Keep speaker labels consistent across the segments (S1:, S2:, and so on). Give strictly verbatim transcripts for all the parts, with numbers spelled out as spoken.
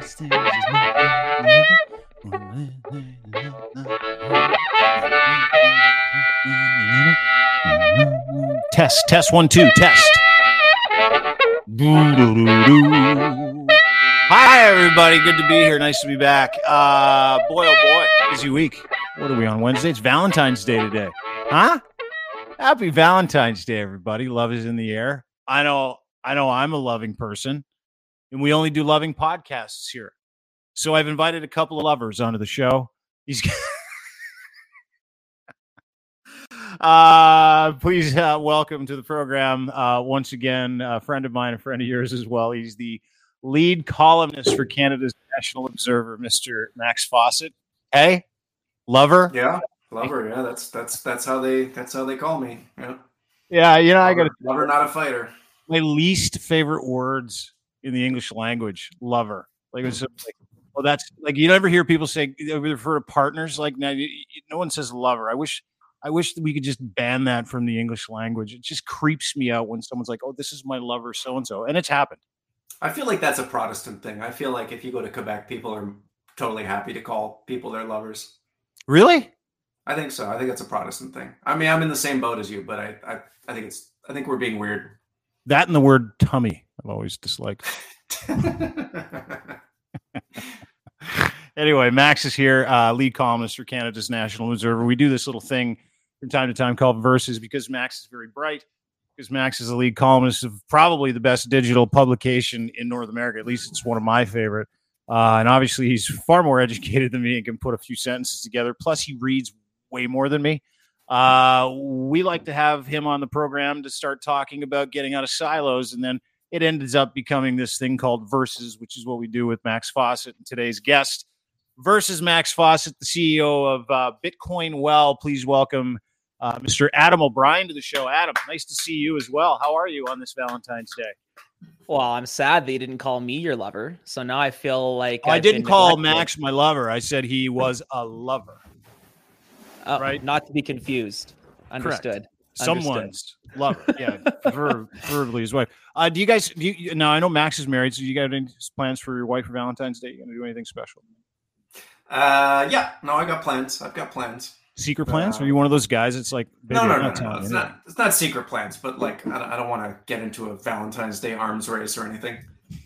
S1: Test, test, one, two, test. Hi, everybody. Good to be here. Nice to be back. Uh, boy, oh boy, busy week. What are we on Wednesday? It's Valentine's Day today. Huh? Happy Valentine's Day, everybody. Love is in the air. I know, I know I'm a loving person, and we only do loving podcasts here. So I've invited a couple of lovers onto the show. These uh, please uh, welcome to the program uh, once again, a friend of mine, a friend of yours as well. He's the lead columnist for Canada's National Observer, Mister Max Fawcett. Hey, lover.
S2: Yeah, lover. Yeah, that's that's that's how they that's how they call me. Yeah,
S1: yeah. You know, lover, I got
S2: lover, not a fighter.
S1: My least favorite words in the English language, lover. Like it was like, well, that's like you never hear people say they refer to partners like now. You, you, no one says lover. I wish. I wish that we could just ban that from the English language. It just creeps me out when someone's like, "Oh, this is my lover, so and so," and it's happened.
S2: I feel like that's a Protestant thing. I feel like if you go to Quebec, people are totally happy to call people their lovers.
S1: Really?
S2: I think so. I think that's a Protestant thing. I mean, I'm in the same boat as you, but I, I, I think it's. I think we're being weird.
S1: That and the word tummy, I've always disliked. Anyway, Max is here, uh, lead columnist for Canada's National Observer. We do this little thing from time to time called Versus because Max is very bright, because Max is the lead columnist of probably the best digital publication in North America. At least it's one of my favorite. Uh, and obviously he's far more educated than me and can put a few sentences together. Plus he reads way more than me. Uh, we like to have him on the program to start talking about getting out of silos, and then it ends up becoming this thing called Versus, which is what we do with Max Fawcett and today's guest. Versus Max Fawcett, the C E O of uh, Bitcoin Well. Please welcome uh, Mister Adam O'Brien to the show. Adam, nice to see you as well. How are you on this Valentine's Day?
S3: Well, I'm sad they didn't call me your lover. So now I feel like
S1: oh, I didn't call neglected. Max my lover. I said he was a lover.
S3: Uh,
S1: right?
S3: Not to be confused. Understood.
S1: Correct. Someone's lover. Yeah, verb, verbally his wife. Uh, do you guys? Do you, now I know Max is married. So you got any plans for your wife for Valentine's Day? You gonna do anything special?
S2: Uh, yeah, no, I got plans. I've got plans.
S1: Secret plans? Uh, Are you one of those guys? It's like
S2: no, no, no, no, no. It's not. It's not secret plans, but like I don't, I don't want to get into a Valentine's Day arms race or anything.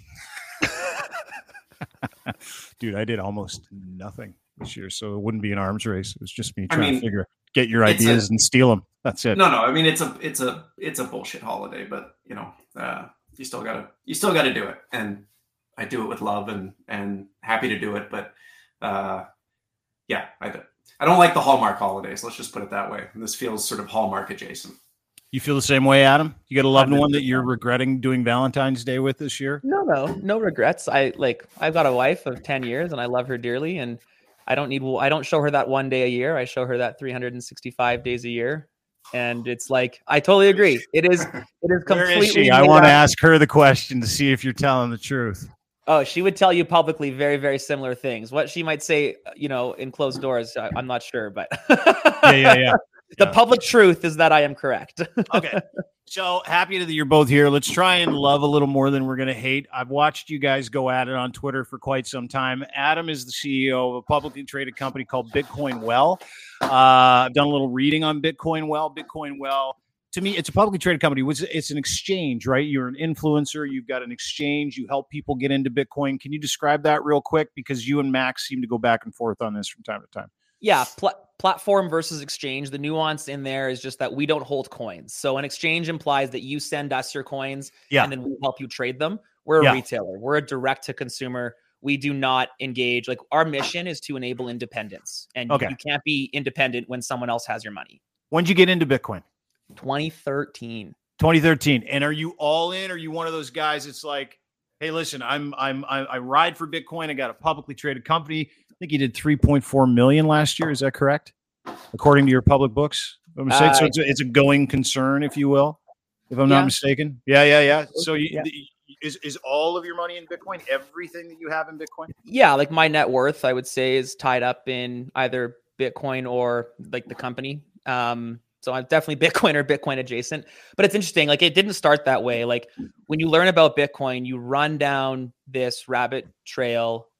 S1: Dude, I did almost nothing this year, so it wouldn't be an arms race. It was just me trying I mean, to figure get your ideas a, and steal them. That's it.
S2: No, no. I mean, it's a, it's a, it's a bullshit holiday, but you know, uh, you still gotta, you still gotta do it, and I do it with love and and happy to do it, but. Uh, yeah, I, do. I don't like the Hallmark holidays. Let's just put it that way. And this feels sort of Hallmark adjacent.
S1: You feel the same way, Adam? You got a loved one that you're regretting doing Valentine's Day with this year?
S3: No, no, no regrets. I like, I've got a wife of ten years and I love her dearly. And I don't need, I don't show her that one day a year. I show her that three hundred sixty-five days a year. And it's like, I totally agree. It is, it is completely.
S1: Where is she? I want to ask her the question to see if you're telling the truth.
S3: Oh, she would tell you publicly very, very similar things. What she might say, you know, in closed doors, I, I'm not sure, but
S1: yeah, yeah, yeah.
S3: The
S1: yeah.
S3: public truth is that I am correct.
S1: Okay. So happy that you're both here. Let's try and love a little more than we're going to hate. I've watched you guys go at it on Twitter for quite some time. Adam is the C E O of a publicly traded company called Bitcoin Well. Uh, I've done a little reading on Bitcoin Well. Bitcoin Well. To me, it's a publicly traded company. It's an exchange, right? You're an influencer. You've got an exchange. You help people get into Bitcoin. Can you describe that real quick? Because you and Max seem to go back and forth on this from time to time.
S3: Yeah, pl- platform versus exchange. The nuance in there is just that we don't hold coins. So an exchange implies that you send us your coins
S1: yeah.
S3: and then we help you trade them. We're a
S1: yeah.
S3: retailer. We're a direct to consumer. We do not engage. Like our mission is to enable independence. And
S1: okay.
S3: you can't be independent when someone else has your money.
S1: When did you get into Bitcoin?
S3: twenty thirteen
S1: twenty thirteen And are you all in? Or are you one of those guys that's like, hey, listen, I'm I'm I, I ride for Bitcoin. I got a publicly traded company. I think you did three point four million last year. Is that correct? According to your public books? I'm uh, so it's a, it's a going concern, if you will, if I'm
S3: yeah.
S1: not mistaken. Yeah, yeah, yeah. So you, yeah. The, is is all of your money in Bitcoin? Everything that you have in Bitcoin?
S3: Yeah, like my net worth, I would say, is tied up in either Bitcoin or like the company. Um, So I'm definitely Bitcoin or Bitcoin adjacent, but it's interesting. Like it didn't start that way. Like when you learn about Bitcoin, you run down this rabbit trail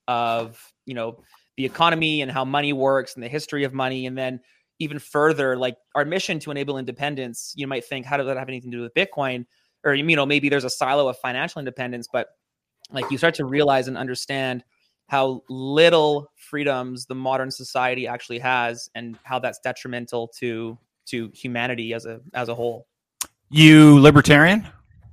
S3: of, you know, the economy and how money works and the history of money. And then even further, like our mission to enable independence, you might think, how does that have anything to do with Bitcoin? Or, you know, maybe there's a silo of financial independence, but like you start to realize and understand how little freedoms the modern society actually has and how that's detrimental to to humanity as a as a whole.
S1: You libertarian?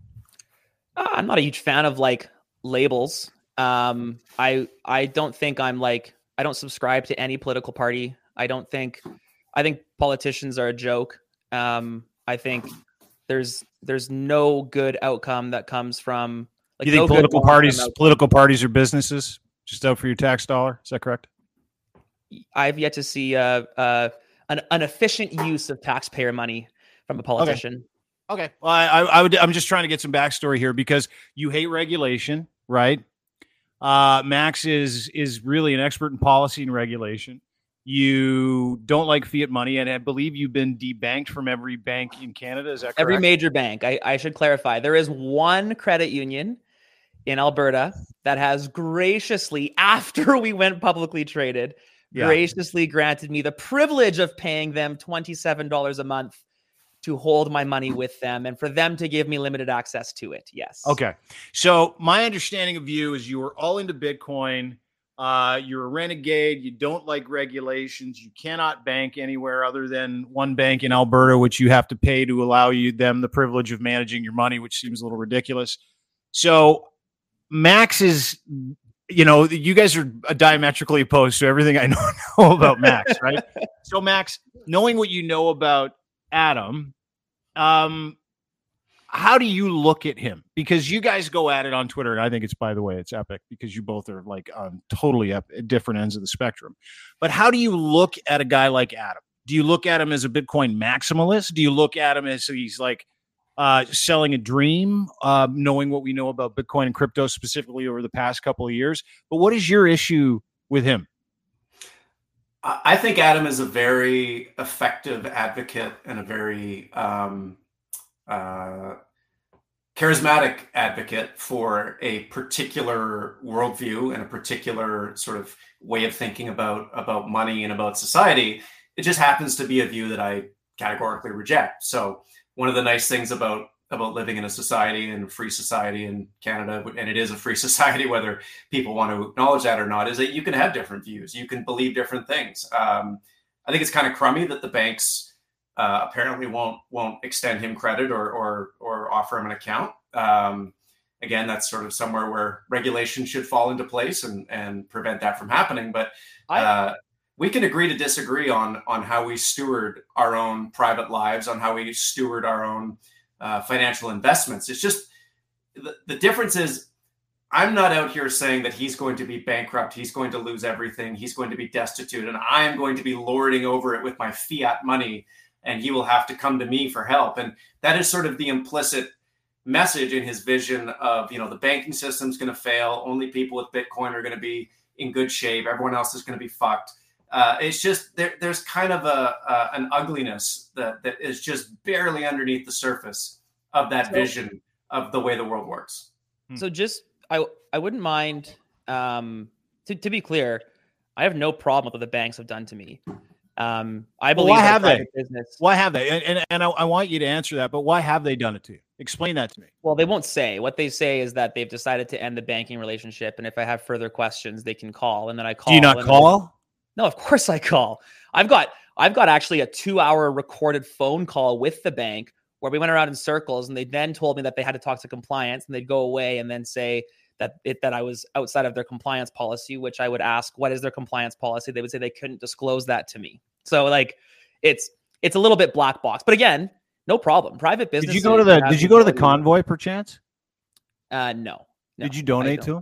S3: Uh, I'm not a huge fan of like labels. Um, I I don't think I'm like I don't subscribe to any political party. I don't think I think politicians are a joke. Um, I think there's there's no good outcome that comes from. Like,
S1: you think
S3: no
S1: political parties
S3: outcome.
S1: political parties are businesses just out for your tax dollar? Is that correct?
S3: I've yet to see uh, uh, an an efficient use of taxpayer money from a politician.
S1: Okay. Okay. Well, I, I would. I'm just trying to get some backstory here because you hate regulation, right? Uh, Max is is really an expert in policy and regulation. You don't like fiat money, and I believe you've been debanked from every bank in Canada. Is that correct?
S3: Every major bank. I, I should clarify. There is one credit union in Alberta that has graciously, after we went publicly traded, yeah. graciously granted me the privilege of paying them twenty-seven dollars a month to hold my money with them and for them to give me limited access to it. Yes.
S1: Okay. So my understanding of you is you were all into Bitcoin. Uh, you're a renegade. You don't like regulations. You cannot bank anywhere other than one bank in Alberta, which you have to pay to allow you them the privilege of managing your money, which seems a little ridiculous. So Max is, you know, you guys are diametrically opposed to everything I know, know about Max, right? So Max, knowing what you know about Adam, um, how do you look at him? Because you guys go at it on Twitter, and I think it's, by the way, it's epic because you both are like on totally ep- different ends of the spectrum. But how do you look at a guy like Adam? Do you look at him as a Bitcoin maximalist? Do you look at him as he's like uh, selling a dream, uh, knowing what we know about Bitcoin and crypto specifically over the past couple of years? But what is your issue with him?
S2: I think Adam is a very effective advocate and a very um, uh, charismatic advocate for a particular worldview and a particular sort of way of thinking about, about money and about society. It just happens to be a view that I categorically reject. So one of the nice things about about living in a society and a free society in Canada, and it is a free society, whether people want to acknowledge that or not, is that you can have different views. You can believe different things. Um, I think it's kind of crummy that the banks uh, apparently won't won't extend him credit or or or offer him an account. Um, again, that's sort of somewhere where regulation should fall into place and and prevent that from happening. But uh, we can agree to disagree on on how we steward our own private lives, on how we steward our own Uh, financial investments. It's just the, the difference is I'm not out here saying that he's going to be bankrupt. He's going to lose everything. He's going to be destitute. And I am going to be lording over it with my fiat money and he will have to come to me for help. And that is sort of the implicit message in his vision of, you know, the banking system's going to fail. Only people with Bitcoin are going to be in good shape. Everyone else is going to be fucked. Uh, it's just there, there's kind of a uh, an ugliness that, that is just barely underneath the surface of that vision of the way the world works.
S3: So just I I wouldn't mind um, to to be clear, I have no problem with what the banks have done to me. Um, I believe
S1: well, why have they?
S3: Business.
S1: Why have they? And and, and I, I want you to answer that. But why have they done it to you? Explain that to me.
S3: Well, they won't say. What they say is that they've decided to end the banking relationship, and if I have further questions, they can call. And then I call.
S1: Do you not call?
S3: No, of course I call. I've got I've got actually a two-hour recorded phone call with the bank where we went around in circles, and they then told me that they had to talk to compliance, and they'd go away and then say that it that I was outside of their compliance policy, which I would ask, what is their compliance policy? They would say they couldn't disclose that to me. So like it's it's a little bit black box. But again, no problem. Private business.
S1: Did you go to the did you go to the convoy perchance?
S3: Uh no. no
S1: did you donate to him?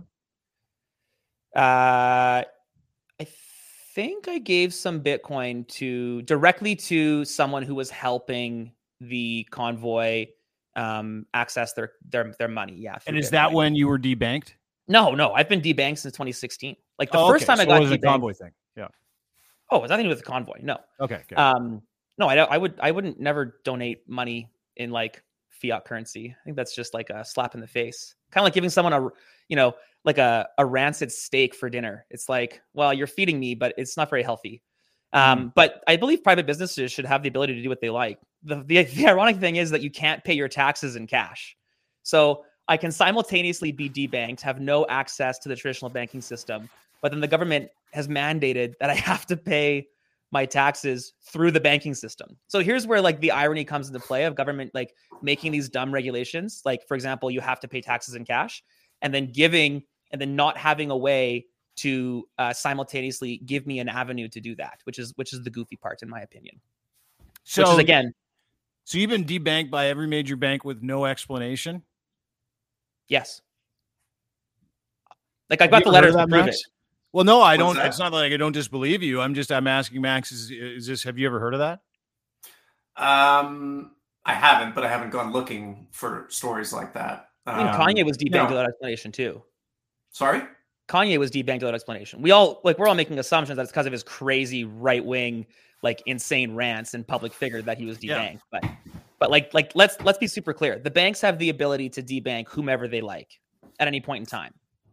S3: Uh I think I gave some Bitcoin to directly to someone who was helping the convoy um, access their their their money. Yeah.
S1: And is
S3: Bitcoin.
S1: That when you were debanked?
S3: No, no. I've been debanked since twenty sixteen. Like the
S1: oh,
S3: first
S1: okay.
S3: time
S1: so
S3: I got
S1: it was
S3: debanked.
S1: a convoy thing. Yeah.
S3: Oh, it was nothing to do with the convoy. No.
S1: Okay. Good.
S3: Um, no, I I would I wouldn't never donate money in like fiat currency. I think that's just like a slap in the face. Kind of like giving someone a, you know, like a, a rancid steak for dinner. It's like, well, you're feeding me, but it's not very healthy. Um, mm. But I believe private businesses should have the ability to do what they like. The, the, the ironic thing is that you can't pay your taxes in cash. So I can simultaneously be debanked, have no access to the traditional banking system, but then the government has mandated that I have to pay my taxes through the banking system. So here's where like the irony comes into play of government like making these dumb regulations. Like, for example, you have to pay taxes in cash, and then giving and then not having a way to uh, simultaneously give me an avenue to do that, which is which is the goofy part in my opinion. So which is, again,
S1: so you've been debanked by every major bank with no explanation?
S3: Yes. Like I got the letters to prove it.
S1: Well, no, I don't. It's not like I don't disbelieve you. I'm just, I'm asking Max, is, is this, have you ever heard of that?
S2: Um, I haven't, but I haven't gone looking for stories like that.
S3: I mean,
S2: um,
S3: Kanye was debanked no. without explanation too.
S2: Sorry?
S3: Kanye was debanked without explanation. We all, like, we're all making assumptions that it's because of his crazy right-wing, like insane rants and public figure that he was debanked. Yeah. But, but like, like, let's, let's be super clear. The banks have the ability to debank whomever they like at any point in time.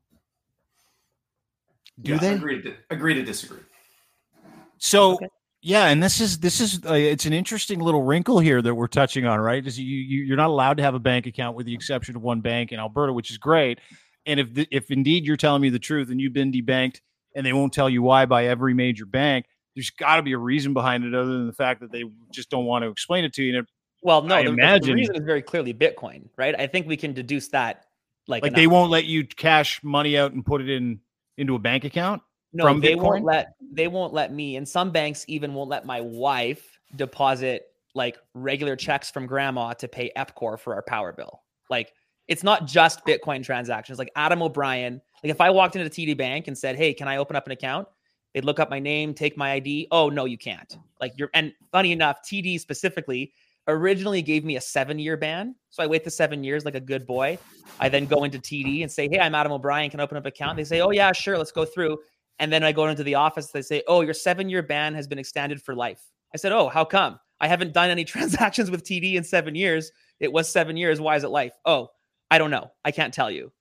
S1: Do
S2: yes,
S1: they
S2: agree to, agree to disagree?
S1: So, okay. yeah. And this is, this is, uh, it's an interesting little wrinkle here that we're touching on, right? Is you, you, you're not allowed to have a bank account with the exception of one bank in Alberta, which is great. And if, the, if indeed you're telling me the truth and you've been debanked and they won't tell you why by every major bank, there's got to be a reason behind it other than the fact that they just don't want to explain it to you. And
S3: well, no,
S1: I
S3: the,
S1: imagine
S3: the reason is very clearly Bitcoin, right? I think we can deduce that. Like,
S1: like they won't let you cash money out and put it in into a bank account.
S3: No,
S1: from
S3: they
S1: Bitcoin?
S3: won't let, they won't let me, and some banks even won't let my wife deposit like regular checks from grandma to pay EPCOR for our power bill. Like, it's not just Bitcoin transactions. Like Adam O'Brien, like if I walked into the T D Bank and said, hey, can I open up an account? They'd look up my name, take my I D. Oh, no, you can't. Like you're, and funny enough, T D specifically originally gave me a seven year ban. So I wait the seven years like a good boy. I then go into T D and say, hey, I'm Adam O'Brien. Can I open up an account? They say, oh yeah, sure. Let's go through. And then I go into the office. They say, oh, your seven year ban has been extended for life. I said, oh, how come? I haven't done any transactions with T D in seven years. It was seven years. Why is it life? Oh, I don't know. I can't tell you.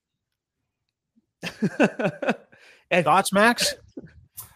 S1: And thoughts, Max?
S2: Uh,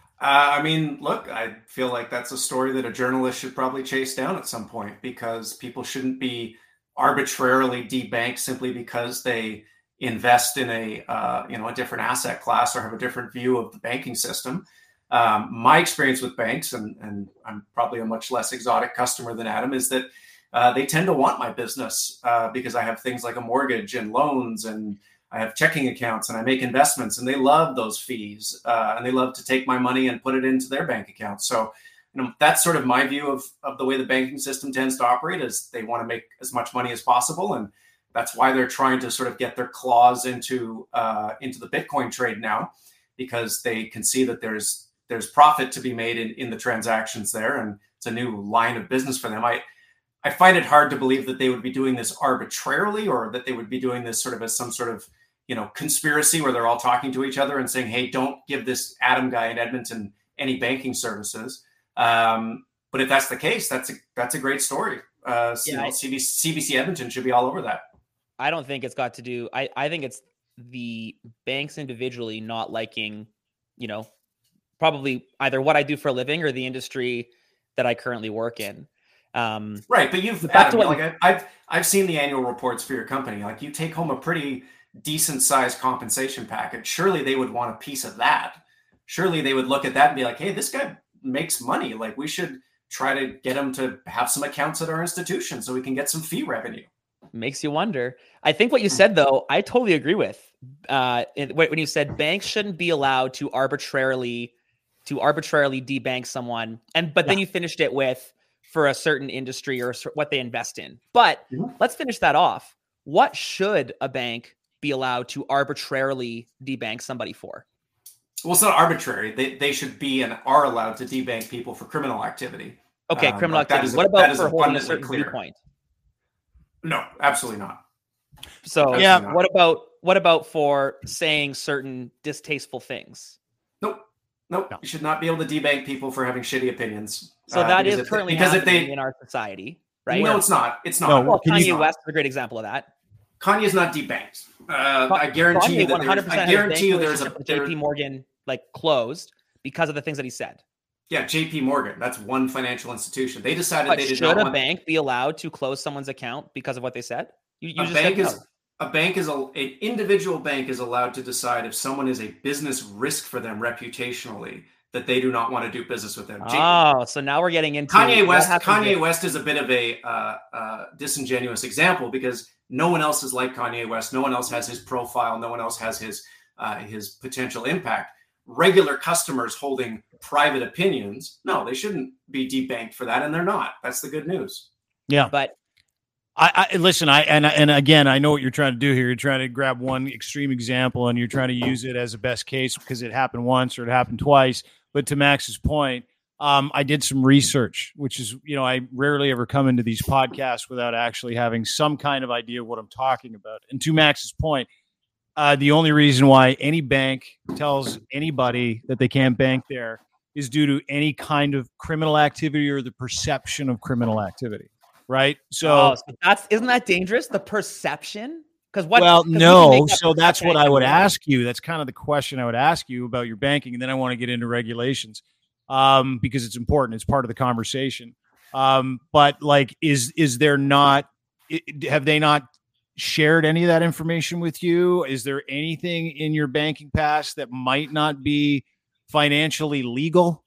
S2: I mean, look, I feel like that's a story that a journalist should probably chase down at some point because people shouldn't be arbitrarily debanked simply because they invest in a uh, you know a different asset class or have a different view of the banking system. Um, my experience with banks, and, and I'm probably a much less exotic customer than Adam, is that uh, they tend to want my business uh, because I have things like a mortgage and loans and I have checking accounts and I make investments and they love those fees uh, and they love to take my money and put it into their bank account. So, you know, that's sort of my view of, of the way the banking system tends to operate is they want to make as much money as possible. And that's why they're trying to sort of get their claws into uh, into the Bitcoin trade now, because they can see that there's there's profit to be made in, in the transactions there. And it's a new line of business for them. I I find it hard to believe that they would be doing this arbitrarily or that they would be doing this sort of as some sort of, you know, conspiracy where they're all talking to each other and saying, hey, don't give this Adam guy in Edmonton any banking services. Um, but if that's the case, that's a, that's a great story. Uh, so, yeah, you know, I, C B C, C B C Edmonton should be all over that.
S3: I don't think it's got to do, I, I think it's the banks individually not liking, you know, probably either what I do for a living or the industry that I currently work in. Um,
S2: right. But you've, Adam, like I, I've, I've seen the annual reports for your company. Like you take home a pretty decent sized compensation package. Surely they would want a piece of that. Surely they would look at that and be like, hey, this guy makes money. Like we should try to get him to have some accounts at our institution so we can get some fee revenue.
S3: Makes you wonder. I think what you said, though, I totally agree with. Uh, when you said banks shouldn't be allowed to arbitrarily to arbitrarily debank someone, and but yeah. then you finished it with for a certain industry or what they invest in. But mm-hmm. let's finish that off. What should a bank be allowed to arbitrarily debank somebody for?
S2: Well, it's not arbitrary. They they should be and are allowed to debank people for criminal activity.
S3: Okay, um, criminal activity. What about for holding a certain clear. viewpoint?
S2: No, absolutely not.
S3: So absolutely yeah, not. what about what about for saying certain distasteful things?
S2: Nope. Nope. No. You should not be able to debank people for having shitty opinions.
S3: So uh, that is currently they, because happening if they, in our society, right?
S2: No, it's not. It's not.
S1: No,
S3: Well,
S1: Can you-
S3: Kanye West is a great example of that.
S2: Kanye is not debanked. Uh, I guarantee
S3: Kanye
S2: you that
S3: one hundred
S2: there's, I
S3: percent
S2: guarantee you there's a
S3: with
S2: there,
S3: J P Morgan like closed because of the things that he said.
S2: yeah, J P Morgan. That's one financial institution. They decided
S3: But
S2: they did
S3: should
S2: not
S3: a
S2: want
S3: bank be allowed to close someone's account because of what they said? You, you
S2: a
S3: just
S2: bank
S3: said
S2: is
S3: no.
S2: a bank is a, an individual bank is allowed to decide if someone is a business risk for them reputationally that they do not want to do business with them. J-
S3: Oh, so now we're getting into
S2: Kanye
S3: what
S2: West.
S3: happens
S2: Kanye
S3: if-
S2: West is a bit of a uh, uh, disingenuous example because no one else is like Kanye West. No one else has his profile. No one else has his uh, his potential impact. Regular customers holding private opinions, no, they shouldn't be debanked for that, and they're not. That's the good news.
S1: Yeah,
S3: but
S1: I, I listen. I and and again, I know what you're trying to do here. You're trying to grab one extreme example and you're trying to use it as a best case because it happened once or it happened twice. But to Max's point, um, I did some research, which is, you know, I rarely ever come into these podcasts without actually having some kind of idea of what I'm talking about. And to Max's point, uh, the only reason why any bank tells anybody that they can't bank there is due to any kind of criminal activity or the perception of criminal activity. Right. So,
S3: oh, so that's isn't that dangerous? The perception? Because what?
S1: Well,
S3: 'cause we can
S1: no.
S3: make that
S1: So that's what I would
S3: perception.
S1: ask you. That's kind of the question I would ask you about your banking. And then I want to get into regulations um, because it's important. It's part of the conversation. Um, but like, is is there not, have they not shared any of that information with you? Is there anything in your banking past that might not be financially legal?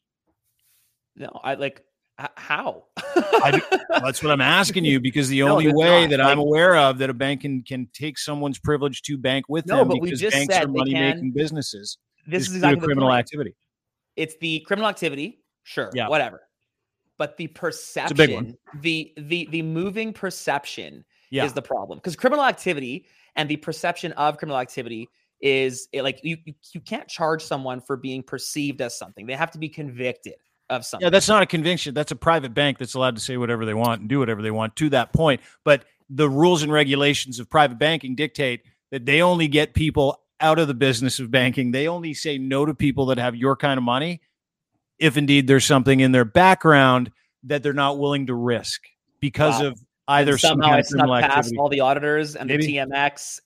S3: No, I like h- how?
S1: I, that's what I'm asking you, because the
S3: No,
S1: only
S3: there's
S1: way
S3: not.
S1: that
S3: Like-
S1: I'm aware of that a bank can, can take someone's privilege to bank with
S3: No,
S1: them,
S3: but we
S1: because
S3: just
S1: banks
S3: said
S1: are
S3: they
S1: money making
S3: can-
S1: businesses,
S3: This
S1: is
S3: is
S1: through
S3: exactly the
S1: criminal
S3: point.
S1: activity.
S3: It's the criminal activity, sure,
S1: Yeah.
S3: whatever. But the perception,
S1: big one.
S3: the the the moving perception
S1: Yeah.
S3: is the problem. Because criminal activity and the perception of criminal activity is it, like you, you you can't charge someone for being perceived as something. They have to be convicted of something.
S1: Yeah, that's not a conviction. That's a private bank that's allowed to say whatever they want and do whatever they want to that point. But the rules and regulations of private banking dictate that they only get people out of the business of banking. They only say no to people that have your kind of money if indeed there's something in their background that they're not willing to risk because
S3: Wow.
S1: of either
S3: And
S1: some
S3: somehow
S1: kind
S3: I
S1: of criminal
S3: snuck past
S1: activity.
S3: all the auditors and
S1: Maybe.
S3: the T M X.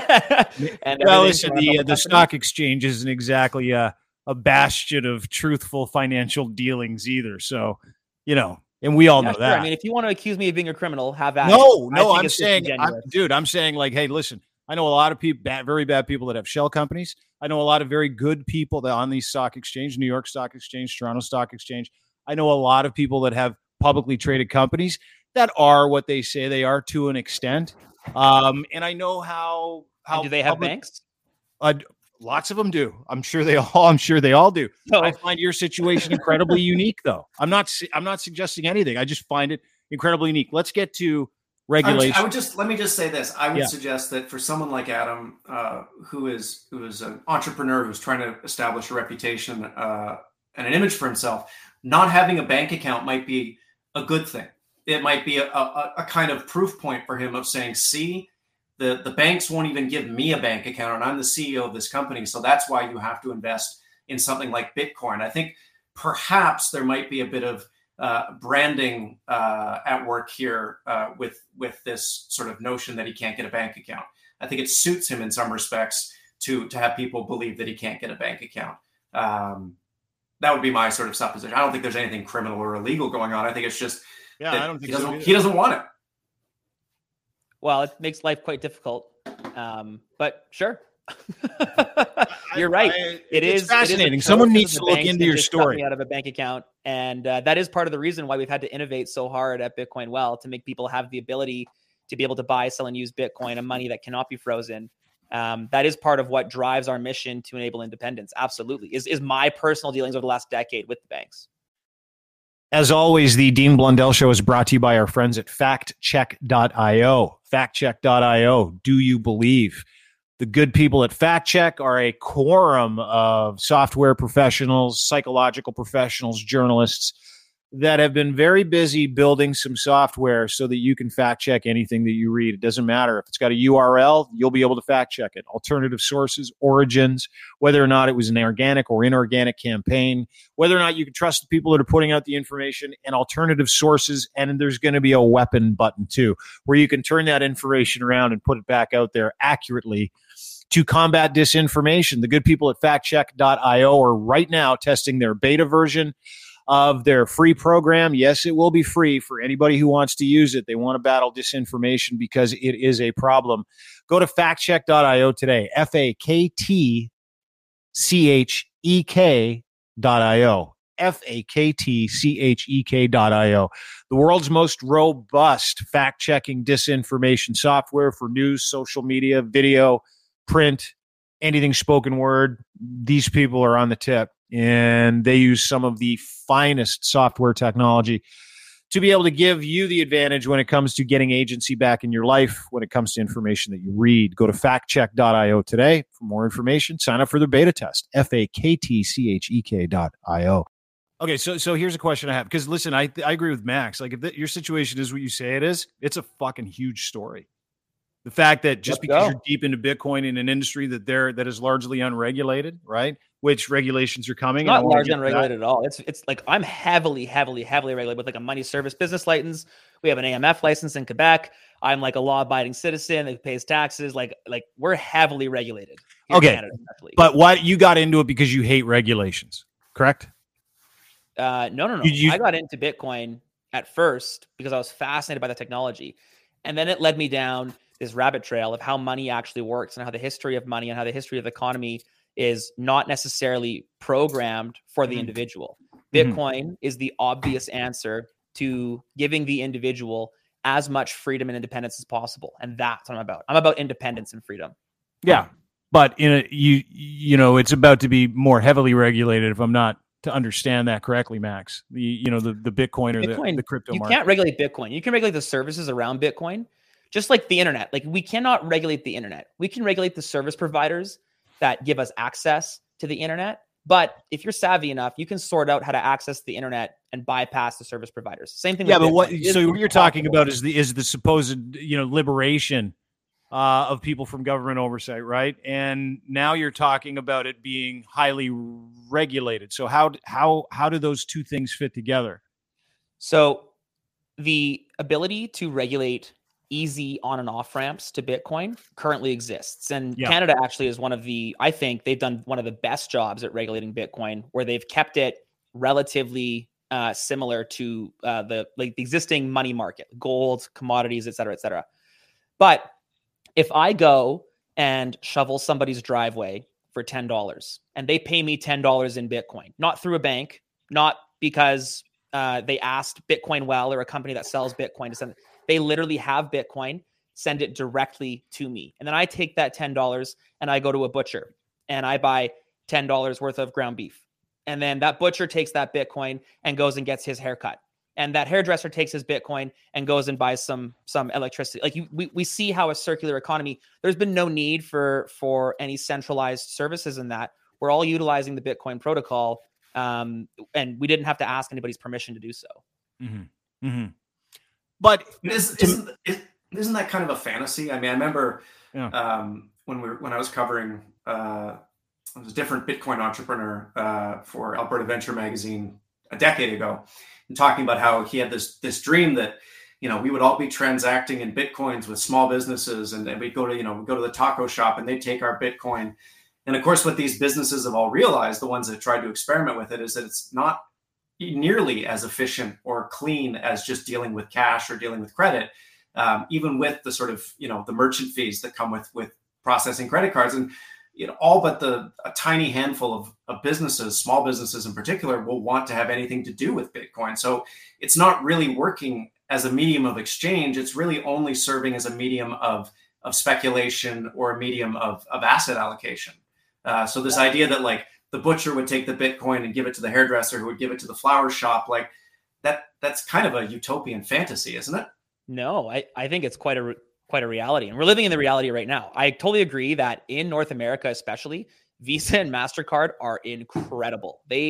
S3: and
S1: Well,
S3: everything
S1: listen,
S3: from
S1: the
S3: our
S1: the
S3: company.
S1: stock exchange isn't exactly a, a bastion of truthful financial dealings either. So, you know, and we all
S3: Yeah,
S1: know
S3: sure.
S1: that.
S3: I mean, if you want to accuse me of being a criminal, have at it.
S1: no,
S3: I
S1: no,
S3: think
S1: I'm
S3: it's
S1: saying, I'm,
S3: disingenuous.
S1: dude, I'm saying like, hey, listen, I know a lot of people, bad, very bad people that have shell companies. I know a lot of very good people that on these stock exchange, New York Stock Exchange, Toronto Stock Exchange. I know a lot of people that have publicly traded companies that are what they say they are to an extent. Um, and I know how, how
S3: And do they have
S1: public-
S3: banks?
S1: Uh, lots of them do. I'm sure they all. I'm sure they all do.
S3: So,
S1: I find your situation incredibly unique, though. I'm not. su- I'm not suggesting anything. I just find it incredibly unique. Let's get to
S2: I would,
S1: regulation.
S2: I would just let me just say this. I would
S1: Yeah.
S2: suggest that for someone like Adam, uh, who is who is an entrepreneur who's trying to establish a reputation uh, and an image for himself, not having a bank account might be a good thing. It might be a, a, a kind of proof point for him of saying, "See, the the banks won't even give me a bank account, and I'm the C E O of this company. So that's why you have to invest in something like Bitcoin." I think perhaps there might be a bit of uh, branding uh, at work here uh, with with this sort of notion that he can't get a bank account. I think it suits him in some respects to to have people believe that he can't get a bank account. Um, that would be my sort of supposition. I don't think there's anything criminal or illegal going on. I think it's just
S1: yeah,
S2: that
S1: I don't
S2: he
S1: think so.
S2: doesn't
S1: either.
S2: he doesn't want it.
S3: well, it makes life quite difficult. Um, but sure.
S1: I-
S3: You're right.
S1: I-
S3: It
S1: it's
S3: is
S1: fascinating.
S3: It is a
S1: Someone
S3: joke
S1: needs
S3: that
S1: to
S3: the
S1: look
S3: banks
S1: into
S3: can
S1: your
S3: just cut
S1: story.
S3: me out of a bank account, and uh, that is part of the reason why we've had to innovate so hard at Bitcoin Well to make people have the ability to be able to buy, sell, and use Bitcoin and money that cannot be frozen. Um, that is part of what drives our mission to enable independence. Absolutely, is is my personal dealings over the last decade with the banks.
S1: As always, the Dean Blundell Show is brought to you by our friends at fact check dot io. fact check dot io. Do you believe? The good people at FactCheck are a quorum of software professionals, psychological professionals, journalists that have been very busy building some software so that you can fact check anything that you read. It doesn't matter if it's got a U R L, you'll be able to fact check it. Alternative sources, origins, whether or not it was an organic or inorganic campaign, whether or not you can trust the people that are putting out the information, and alternative sources. And there's going to be a weapon button too, where you can turn that information around and put it back out there accurately to combat disinformation. The good people at fact check dot io are right now testing their beta version of their free program. Yes, it will be free for anybody who wants to use it. They want to battle disinformation because it is a problem. Go to fact check dot io today. F A K T C H E K dot I O. F A K T C H E K dot I O. The world's most robust fact-checking disinformation software for news, social media, video, print, anything spoken word. These people are on the tip, and they use some of the finest software technology to be able to give you the advantage when it comes to getting agency back in your life, when it comes to information that you read. Go to fact check dot io today for more information. Sign up for their beta test, F A K T C H E K dot I O. Okay, so so here's a question I have, because listen, I I agree with Max. Like, if the, your situation is what you say it is, it's a fucking huge story. The fact that just
S3: Let's
S1: because
S3: go.
S1: you're deep into Bitcoin in an industry that there that is largely unregulated, right? Which regulations are coming?
S3: It's not
S1: and I wanna
S3: largely
S1: get to that.
S3: unregulated at all. It's it's like I'm heavily, heavily, heavily regulated with like a money service business license. We have an A M F license in Quebec. I'm like a law-abiding citizen that pays taxes. Like like we're heavily regulated. Here
S1: Okay,
S3: in Canada, especially.
S1: But why you got into it because you hate regulations, correct?
S3: Uh, no, no, no.
S1: You- you-
S3: I got into Bitcoin at first because I was fascinated by the technology. And then it led me down this rabbit trail of how money actually works and how the history of money and how the history of the economy is not necessarily programmed for the
S1: Mhm.
S3: individual.
S1: Mhm.
S3: Bitcoin is the obvious answer to giving the individual as much freedom and independence as possible. And that's what I'm about. I'm about independence and freedom.
S1: Yeah, but in a you you know it's about to be more heavily regulated. If I'm not to understand that correctly, Max, the you know the the Bitcoin or
S3: Bitcoin,
S1: the, the crypto
S3: you
S1: market.
S3: can't regulate Bitcoin. You can regulate the services around Bitcoin, just like the internet. Like we cannot regulate the internet. We can regulate the service providers that give us access to the internet. But if you're savvy enough, you can sort out how to access the internet and bypass the service providers. Same thing.
S1: Yeah,
S3: with
S1: but what?
S3: Bitcoin. It is
S1: So what you're talking
S3: possible.
S1: about is the is the supposed you know liberation uh, of people from government oversight, right? And now you're talking about it being highly regulated. So how how how do those two things fit together?
S3: So the ability to regulate easy on and off ramps to Bitcoin currently exists. And
S1: Yeah.
S3: Canada actually is one of the, I think they've done one of the best jobs at regulating Bitcoin, where they've kept it relatively uh, similar to uh, the like the existing money market, gold, commodities, et cetera, et cetera. But if I go and shovel somebody's driveway for ten dollars and they pay me ten dollars in Bitcoin, not through a bank, not because uh, they asked Bitcoin Well or a company that sells Bitcoin to send, they literally have Bitcoin, send it directly to me. And then I take that ten dollars and I go to a butcher and I buy ten dollars worth of ground beef. And then that butcher takes that Bitcoin and goes and gets his haircut. And that hairdresser takes his Bitcoin and goes and buys some some electricity. Like you, we we see how a circular economy. There's been no need for for any centralized services in that. We're all utilizing the Bitcoin protocol, um, and we didn't have to ask anybody's permission to do so.
S1: Mm-hmm. Mm-hmm. But
S2: Is,
S1: to-
S2: isn't is, isn't that kind of a fantasy? I mean, I remember
S1: Yeah.
S2: um, when we were, when I was covering, uh, I was a different Bitcoin entrepreneur uh, for Alberta Venture Magazine a decade ago, and talking about how he had this this dream that, you know, we would all be transacting in Bitcoins with small businesses, and then we'd go to, you know, we'd go to the taco shop and they'd take our Bitcoin. And of course, what these businesses have all realized, the ones that tried to experiment with it, is that it's not nearly as efficient or clean as just dealing with cash or dealing with credit, um, even with the sort of, you know, the merchant fees that come with with processing credit cards. And you know, all but the a tiny handful of, of businesses, small businesses in particular, will want to have anything to do with Bitcoin. So it's not really working as a medium of exchange. It's really only serving as a medium of of speculation or a medium of, of asset allocation. Uh, so this idea that like the butcher would take the Bitcoin and give it to the hairdresser who would give it to the flower shop, like that, that's kind of a utopian fantasy, isn't it?
S3: No, I, I think it's quite a re- quite a reality, and we're living in the reality right now. I totally agree that in North America, especially, Visa and MasterCard are incredible. They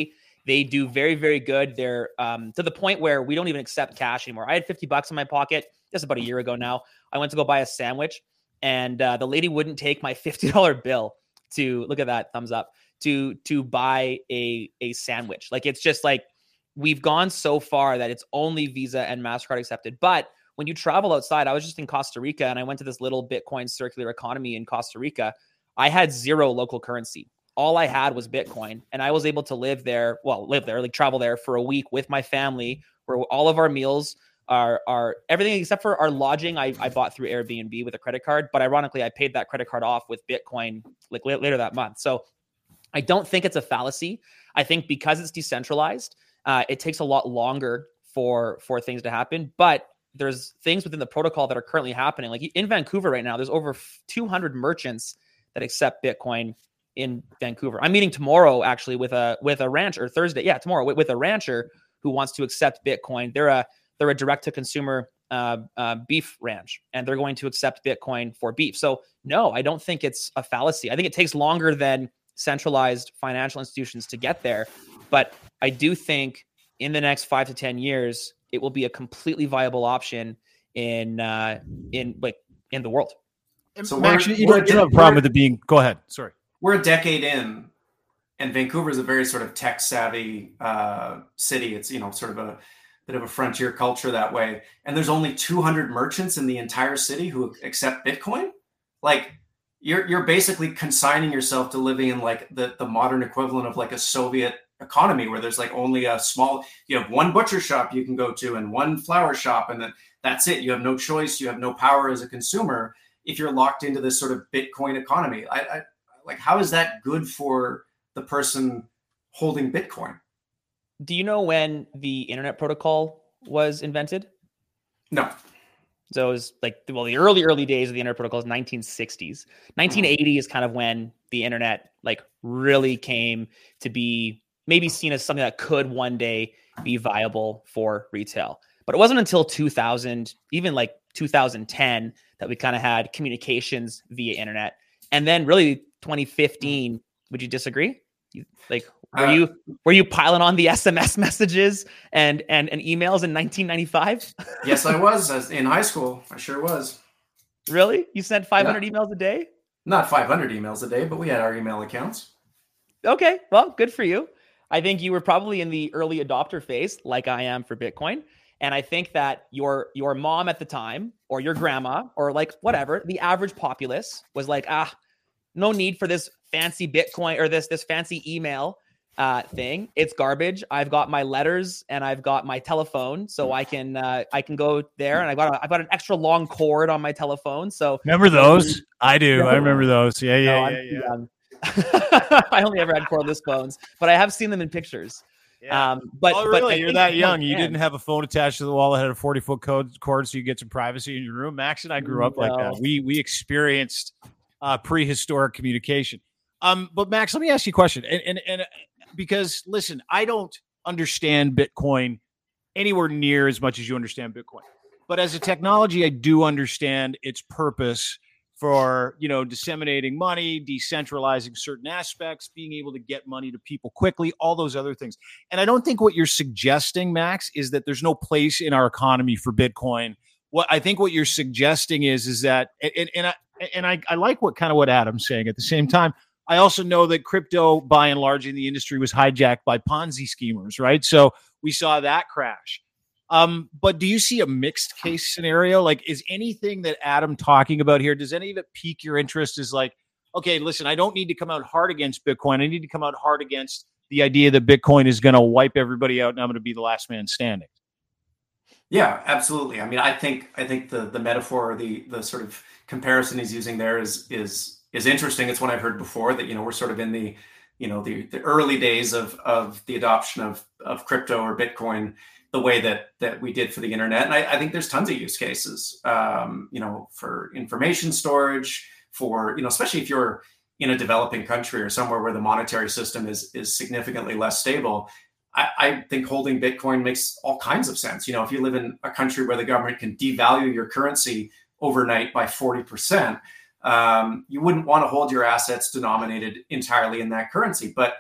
S3: They do very, very good. They're um, to the point where we don't even accept cash anymore. I had fifty bucks in my pocket just about a year ago now. I went to go buy a sandwich, and uh, the lady wouldn't take my fifty dollar bill to, look at that, thumbs up, to to buy a a sandwich. Like, it's just like, we've gone so far that it's only Visa and MasterCard accepted. But when you travel outside, I was just in Costa Rica, and I went to this little Bitcoin circular economy in Costa Rica. I had zero local currency. All I had was Bitcoin, and I was able to live there, well, live there, like travel there for a week with my family, where all of our meals are, are everything except for our lodging. I, I bought through Airbnb with a credit card, but ironically, I paid that credit card off with Bitcoin like later that month. So I don't think it's a fallacy. I think because it's decentralized, uh, it takes a lot longer for, for things to happen, but there's things within the protocol that are currently happening. Like in Vancouver right now, there's over two hundred merchants that accept Bitcoin in Vancouver. I'm meeting tomorrow actually with a with a rancher, or Thursday, yeah, tomorrow with, with a rancher who wants to accept Bitcoin. They're a they're a direct to consumer uh, uh, beef ranch, and they're going to accept Bitcoin for beef. So no, I don't think it's a fallacy. I think it takes longer than centralized financial institutions to get there, but I do think in the next five to ten years, it will be a completely viable option in uh, in like in the world.
S1: So actually, you don't have a problem with it being. Go ahead. Sorry.
S2: We're a decade in, and Vancouver is a very sort of tech savvy uh, city. It's, you know, sort of a bit of a frontier culture that way. And there's only two hundred merchants in the entire city who accept Bitcoin. Like, you're you're basically consigning yourself to living in like the, the modern equivalent of like a Soviet economy, where there's like only a small, you have one butcher shop you can go to and one flower shop, and then that's it. You have no choice. You have no power as a consumer if you're locked into this sort of Bitcoin economy. I, I Like, how is that good for the person holding Bitcoin?
S3: Do you know when the internet protocol was invented?
S2: No.
S3: So it was like, well, the early, early days of the internet protocol is nineteen sixties. nineteen eighty is kind of when the internet like really came to be maybe seen as something that could one day be viable for retail. But it wasn't until two thousand, even like two thousand ten, that we kind of had communications via internet. And then really twenty fifteen, would you disagree? You, like, were uh, you were you piling on the S M S messages and and, and emails in nineteen ninety-five?
S2: Yes, I was in high school. I sure was.
S3: Really? You sent five hundred
S2: yeah.
S3: emails a day?
S2: Not five hundred emails a day, but we had our email accounts.
S3: Okay, well, good for you. I think you were probably in the early adopter phase, like I am for Bitcoin. And I think that your your mom at the time, or your grandma, or like whatever, the average populace was like, ah, no need for this fancy Bitcoin or this this fancy email uh, thing. It's garbage. I've got my letters and I've got my telephone, so I can uh, I can go there, and I've got a, I've got an extra long cord on my telephone. So
S1: remember those? I do. I remember those. Yeah, yeah,
S3: no,
S1: yeah, yeah.
S3: I only ever had cordless phones, but I have seen them in pictures.
S1: Yeah.
S3: Um, but
S1: oh, really?
S3: But
S1: You're that young. You didn't have a phone attached to the wall that had a forty foot cord, cord so you get some privacy in your room. Max and I grew up no. like that. We we experienced uh, prehistoric communication. Um, but Max, let me ask you a question. And, and and because listen, I don't understand Bitcoin anywhere near as much as you understand Bitcoin. But as a technology, I do understand its purpose for, you know, disseminating money, decentralizing certain aspects, being able to get money to people quickly, all those other things. And I don't think what you're suggesting, Max, is that there's no place in our economy for Bitcoin. What I think what you're suggesting is, is that, and, and I, and I, I like what kind of what Adam's saying. At the same time, I also know that crypto, by and large, in the industry was hijacked by Ponzi schemers, right? So we saw that crash. Um, but do you see a mixed case scenario? Like, is anything that Adam talking about here, does any of it pique your interest? Is like, okay, listen, I don't need to come out hard against Bitcoin. I need to come out hard against the idea that Bitcoin is going to wipe everybody out and I'm going to be the last man standing.
S2: Yeah, absolutely. I mean, I think I think the the metaphor, or the the sort of comparison he's using there is is is interesting. It's one I've heard before, that, you know, we're sort of in the, you know, the the early days of of the adoption of of crypto or Bitcoin, the way that that we did for the internet. And I, I think there's tons of use cases, um, you know, for information storage, for, you know, especially if you're in a developing country or somewhere where the monetary system is is significantly less stable. I, I think holding Bitcoin makes all kinds of sense. You know, if you live in a country where the government can devalue your currency overnight by forty percent, um, you wouldn't want to hold your assets denominated entirely in that currency. But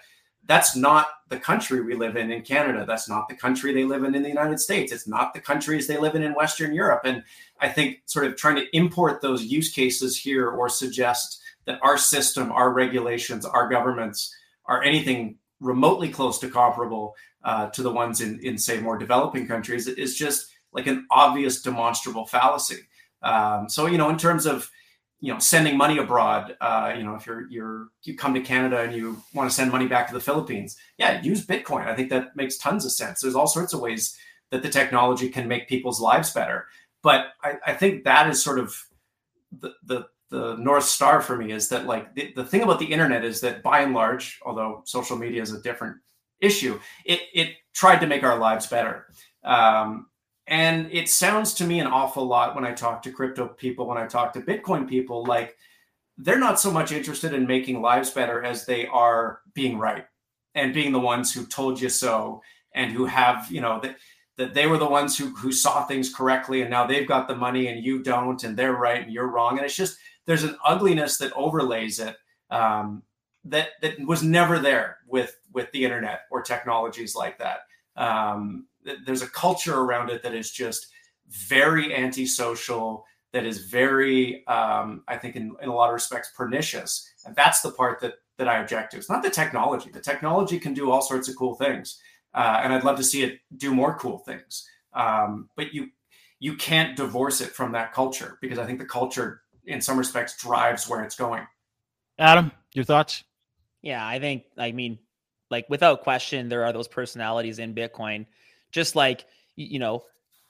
S2: that's not the country we live in in Canada. That's not the country they live in in the United States. It's not the countries they live in in Western Europe. And I think sort of trying to import those use cases here or suggest that our system, our regulations, our governments are anything remotely close to comparable uh, to the ones in, in, say, more developing countries is just like an obvious demonstrable fallacy. Um, so, you know, in terms of, you know, sending money abroad, uh, you know, if you're, you're, you come to Canada and you want to send money back to the Philippines, yeah, use Bitcoin. I think that makes tons of sense. There's all sorts of ways that the technology can make people's lives better. But I, I think that is sort of the, the, the North Star for me, is that like the, the thing about the internet is that by and large, although social media is a different issue, it, it tried to make our lives better. Um, And it sounds to me an awful lot when I talk to crypto people, when I talk to Bitcoin people, like they're not so much interested in making lives better as they are being right and being the ones who told you so, and who have, you know, that, that they were the ones who, who saw things correctly, and now they've got the money and you don't, and they're right and you're wrong. And it's just, there's an ugliness that overlays it um, that, that was never there with, with the internet or technologies like that. Um, there's a culture around it that is just very antisocial, that is very, um, I think in, in a lot of respects, pernicious. And that's the part that, that I object to. It's not the technology. The technology can do all sorts of cool things. Uh, and I'd love to see it do more cool things. Um, but you, you can't divorce it from that culture, because I think the culture in some respects drives where it's going.
S1: Adam, your thoughts?
S3: Yeah, I think, I mean, like without question, there are those personalities in Bitcoin, just like, you know,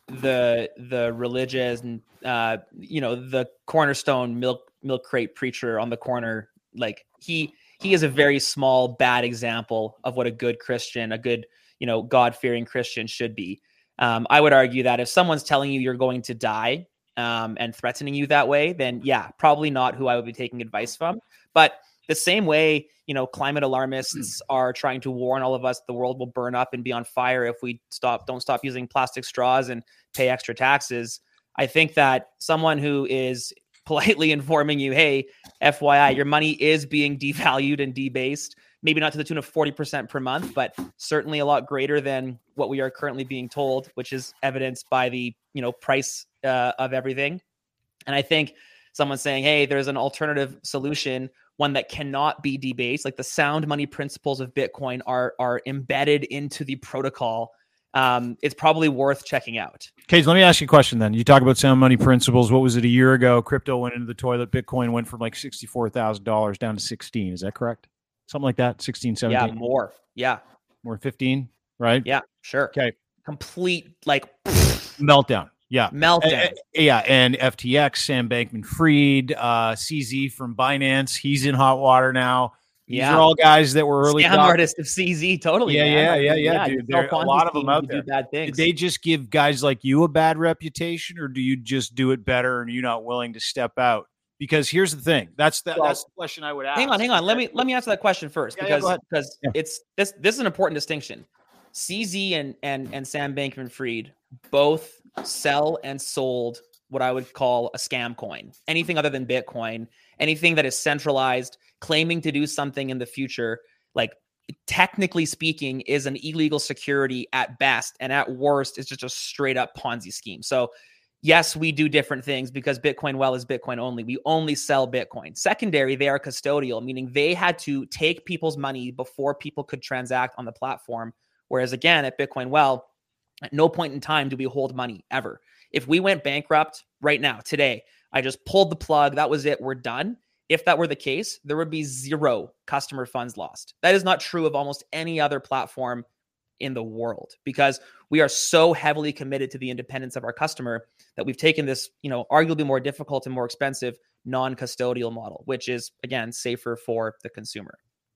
S3: the the religious and uh, you know, the cornerstone milk milk crate preacher on the corner. Like he he is a very small bad example of what a good Christian, a good, you know, God-fearing Christian should be. Um, I would argue that if someone's telling you you're going to die um, and threatening you that way, then yeah, probably not who I would be taking advice from. But the same way, you know, climate alarmists are trying to warn all of us the world will burn up and be on fire if we stop, don't stop using plastic straws and pay extra taxes. I think that someone who is politely informing you, hey, F Y I, your money is being devalued and debased, maybe not to the tune of forty percent per month, but certainly a lot greater than what we are currently being told, which is evidenced by the, you know, price uh, of everything. And I think someone saying, hey, there's an alternative solution, one that cannot be debased, like the sound money principles of Bitcoin are are embedded into the protocol. Um, it's probably worth checking out.
S1: Okay, so let me ask you a question then. You talk about sound money principles. What was it a year ago? Crypto went into the toilet. Bitcoin went from like sixty-four thousand dollars down to sixteen. Is that correct? Something like that? sixteen, seventeen?
S3: Yeah, more. Yeah.
S1: More fifteen, right?
S3: Yeah, sure.
S1: Okay.
S3: Complete like
S1: meltdown. Yeah.
S3: Meltdown.
S1: Uh, yeah. And F T X, Sam Bankman-Fried, uh, C Z from Binance. He's in hot water now. These
S3: yeah.
S1: are all guys that were early.
S3: Scam artists of C Z. Totally.
S1: Yeah.
S3: Man.
S1: Yeah.
S3: Like,
S1: yeah. Yeah.
S3: yeah
S1: Dude, there are a lot of them out there.
S3: Bad things.
S1: Did they just give guys like you a bad reputation, or do you just do it better and you're not willing to step out? Because here's the thing. That's the,
S3: well,
S1: that's the question I would ask.
S3: Hang on. Hang on. Let me, let me answer that question first,
S1: yeah,
S3: because,
S1: yeah,
S3: because
S1: yeah.
S3: it's this, this is an important distinction. C Z and, and, and Sam Bankman-Fried both sell and sold what I would call a scam coin. Anything other than Bitcoin, anything that is centralized, claiming to do something in the future, like technically speaking, is an illegal security at best, and at worst is just a straight up Ponzi scheme. So yes, we do different things because Bitcoin Well is Bitcoin only. We only sell Bitcoin. Secondary, they are custodial, meaning they had to take people's money before people could transact on the platform. Whereas again, at Bitcoin Well, at no point in time do we hold money ever. If we went bankrupt right now, today, I just pulled the plug, that was it, we're done. If that were the case, there would be zero customer funds lost. That is not true of almost any other platform in the world, because we are so heavily committed to the independence of our customer that we've taken this, you know, arguably more difficult and more expensive non-custodial model, which is, again, safer for the consumer.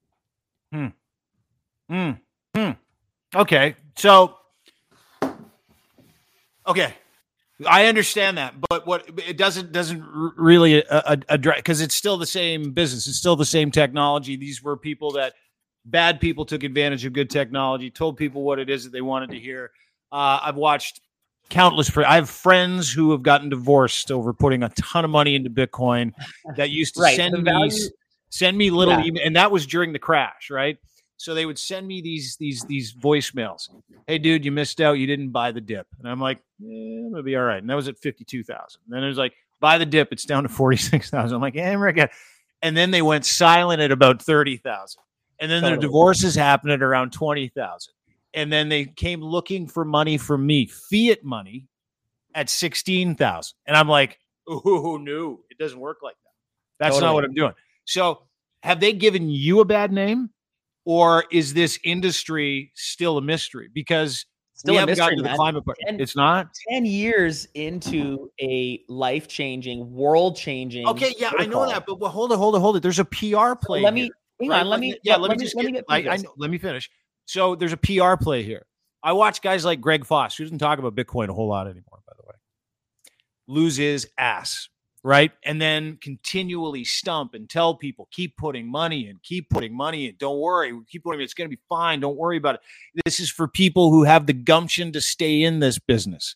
S1: Hmm. Hmm. Hmm. Okay. So, okay. I understand that, but what it doesn't doesn't really address, because it's still the same business, it's still the same technology. These were people that bad people took advantage of good technology, told people what it is that they wanted to hear. Uh, I've watched countless. I have friends who have gotten divorced over putting a ton of money into Bitcoin that used to
S3: right.
S1: send
S3: value-
S1: me send me little
S3: yeah.
S1: email, and that was during the crash, right? So they would send me these these these voicemails. Hey, dude, you missed out. You didn't buy the dip. And I'm like, eh, I'm gonna be all right. And that was at fifty-two thousand. Then it was like, buy the dip. It's down to forty-six thousand. I'm like, eh, we're good. And then they went silent at about thirty thousand. And then
S3: Totally.
S1: their divorces happened at around twenty thousand. And then they came looking for money from me, fiat money, at sixteen thousand. And I'm like, oh, no, it doesn't work like that. That's
S3: Totally.
S1: not what I'm doing. So have they given you a bad name? Or is this industry still a mystery? Because
S3: Still
S1: we
S3: a
S1: haven't
S3: mystery,
S1: gotten to the
S3: man.
S1: climate part.
S3: And-
S1: It's not?
S3: ten years into a life-changing, world-changing.
S1: Okay, yeah, I know
S3: protocol.
S1: that. But well, hold it, hold it, hold it. There's a P R play.
S3: Let me
S1: here,
S3: hang
S1: right?
S3: on. Let
S1: Like,
S3: me
S1: yeah,
S3: let,
S1: let me
S3: me
S1: just
S3: let
S1: get,
S3: me get
S1: I,
S3: through
S1: I
S3: this.
S1: know, let me finish. So there's a P R play here. I watch guys like Greg Foss, who doesn't talk about Bitcoin a whole lot anymore, by the way, lose his ass, right? And then continually stump and tell people, keep putting money in, keep putting money in. Don't worry. Keep putting it. It's going to be fine. Don't worry about it. This is for people who have the gumption to stay in this business.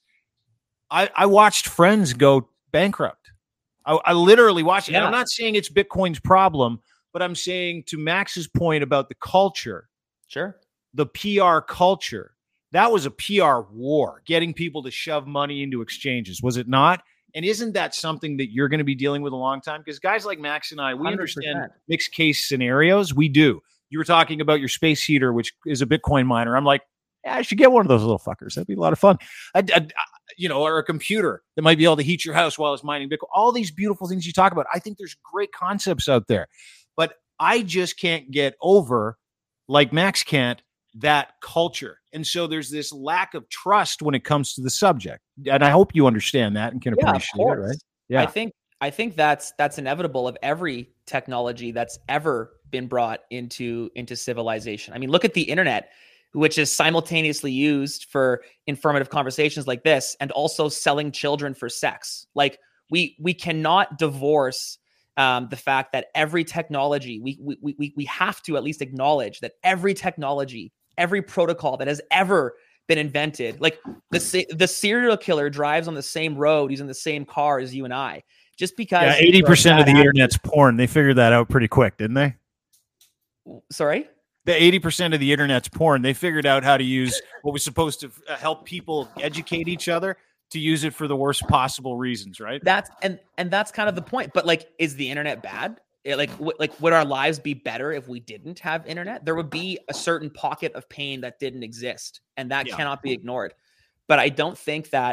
S1: I, I watched friends go bankrupt. I, I literally watched it. And
S3: Yeah.
S1: I'm not saying it's Bitcoin's problem, but I'm saying, to Max's point about the culture,
S3: Sure.
S1: the P R culture, that was a P R war, getting people to shove money into exchanges, was it not? And isn't that something that you're going to be dealing with a long time? Because guys like Max and I, we
S3: one hundred percent.
S1: understand mixed case scenarios. We do. You were talking about your space heater, which is a Bitcoin miner. I'm like, yeah, I should get one of those little fuckers. That'd be a lot of fun. I, I, you know, or a computer that might be able to heat your house while it's mining Bitcoin. All these beautiful things you talk about. I think there's great concepts out there, but I just can't get over, like Max can't, that culture. And so there's this lack of trust when it comes to the subject. And I hope you understand that and can
S3: Yeah, of
S1: appreciate it,
S3: course.
S1: right? Yeah.
S3: I think I think that's that's inevitable of every technology that's ever been brought into into civilization. I mean, look at the internet, which is simultaneously used for informative conversations like this and also selling children for sex. Like we we cannot divorce um, the fact that every technology, we we we we have to at least acknowledge that every technology, every protocol that has ever been invented, like the the serial killer drives on the same road, he's in the same car as you and I. Just because
S1: Yeah, eighty percent of the
S3: bad
S1: internet's porn. They figured that out pretty quick, didn't they?
S3: actor- Sorry?
S1: The eighty percent of the internet's porn. They figured out how to use what was supposed to uh, help people educate each other to use it for the worst possible reasons, right?
S3: That's and and that's kind of the point. But like, is the internet bad? It, like, w- like would our lives be better if we didn't have internet? There would be a certain pocket of pain that didn't exist, and that
S1: Yeah.
S3: cannot be ignored. But I don't think that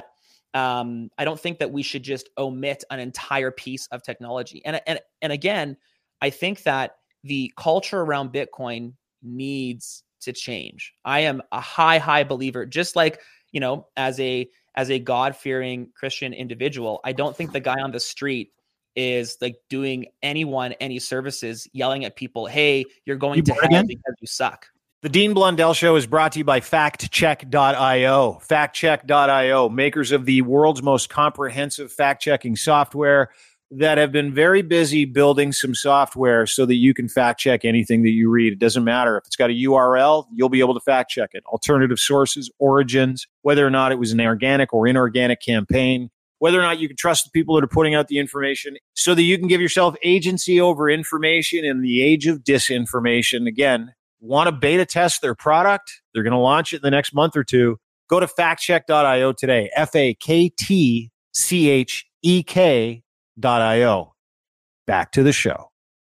S3: um, I don't think that we should just omit an entire piece of technology. And and and again, I think that the culture around Bitcoin needs to change. I am a high, high believer, just like, you know, as a as a God-fearing Christian individual, I don't think the guy on the street is like doing anyone any services, yelling at people, hey, you're going
S1: You
S3: to
S1: born
S3: hell
S1: again?
S3: because you suck.
S1: The Dean Blundell Show is brought to you by fact check dot io. fact check dot io, makers of the world's most comprehensive fact-checking software that have been very busy building some software so that you can fact-check anything that you read. It doesn't matter. If it's got a U R L, you'll be able to fact-check it. Alternative sources, origins, whether or not it was an organic or inorganic campaign, whether or not you can trust the people that are putting out the information so that you can give yourself agency over information in the age of disinformation. Again, want to beta test their product? They're going to launch it in the next month or two. Go to fact check dot io today. F A K T C H E K dot I O. Back to the show.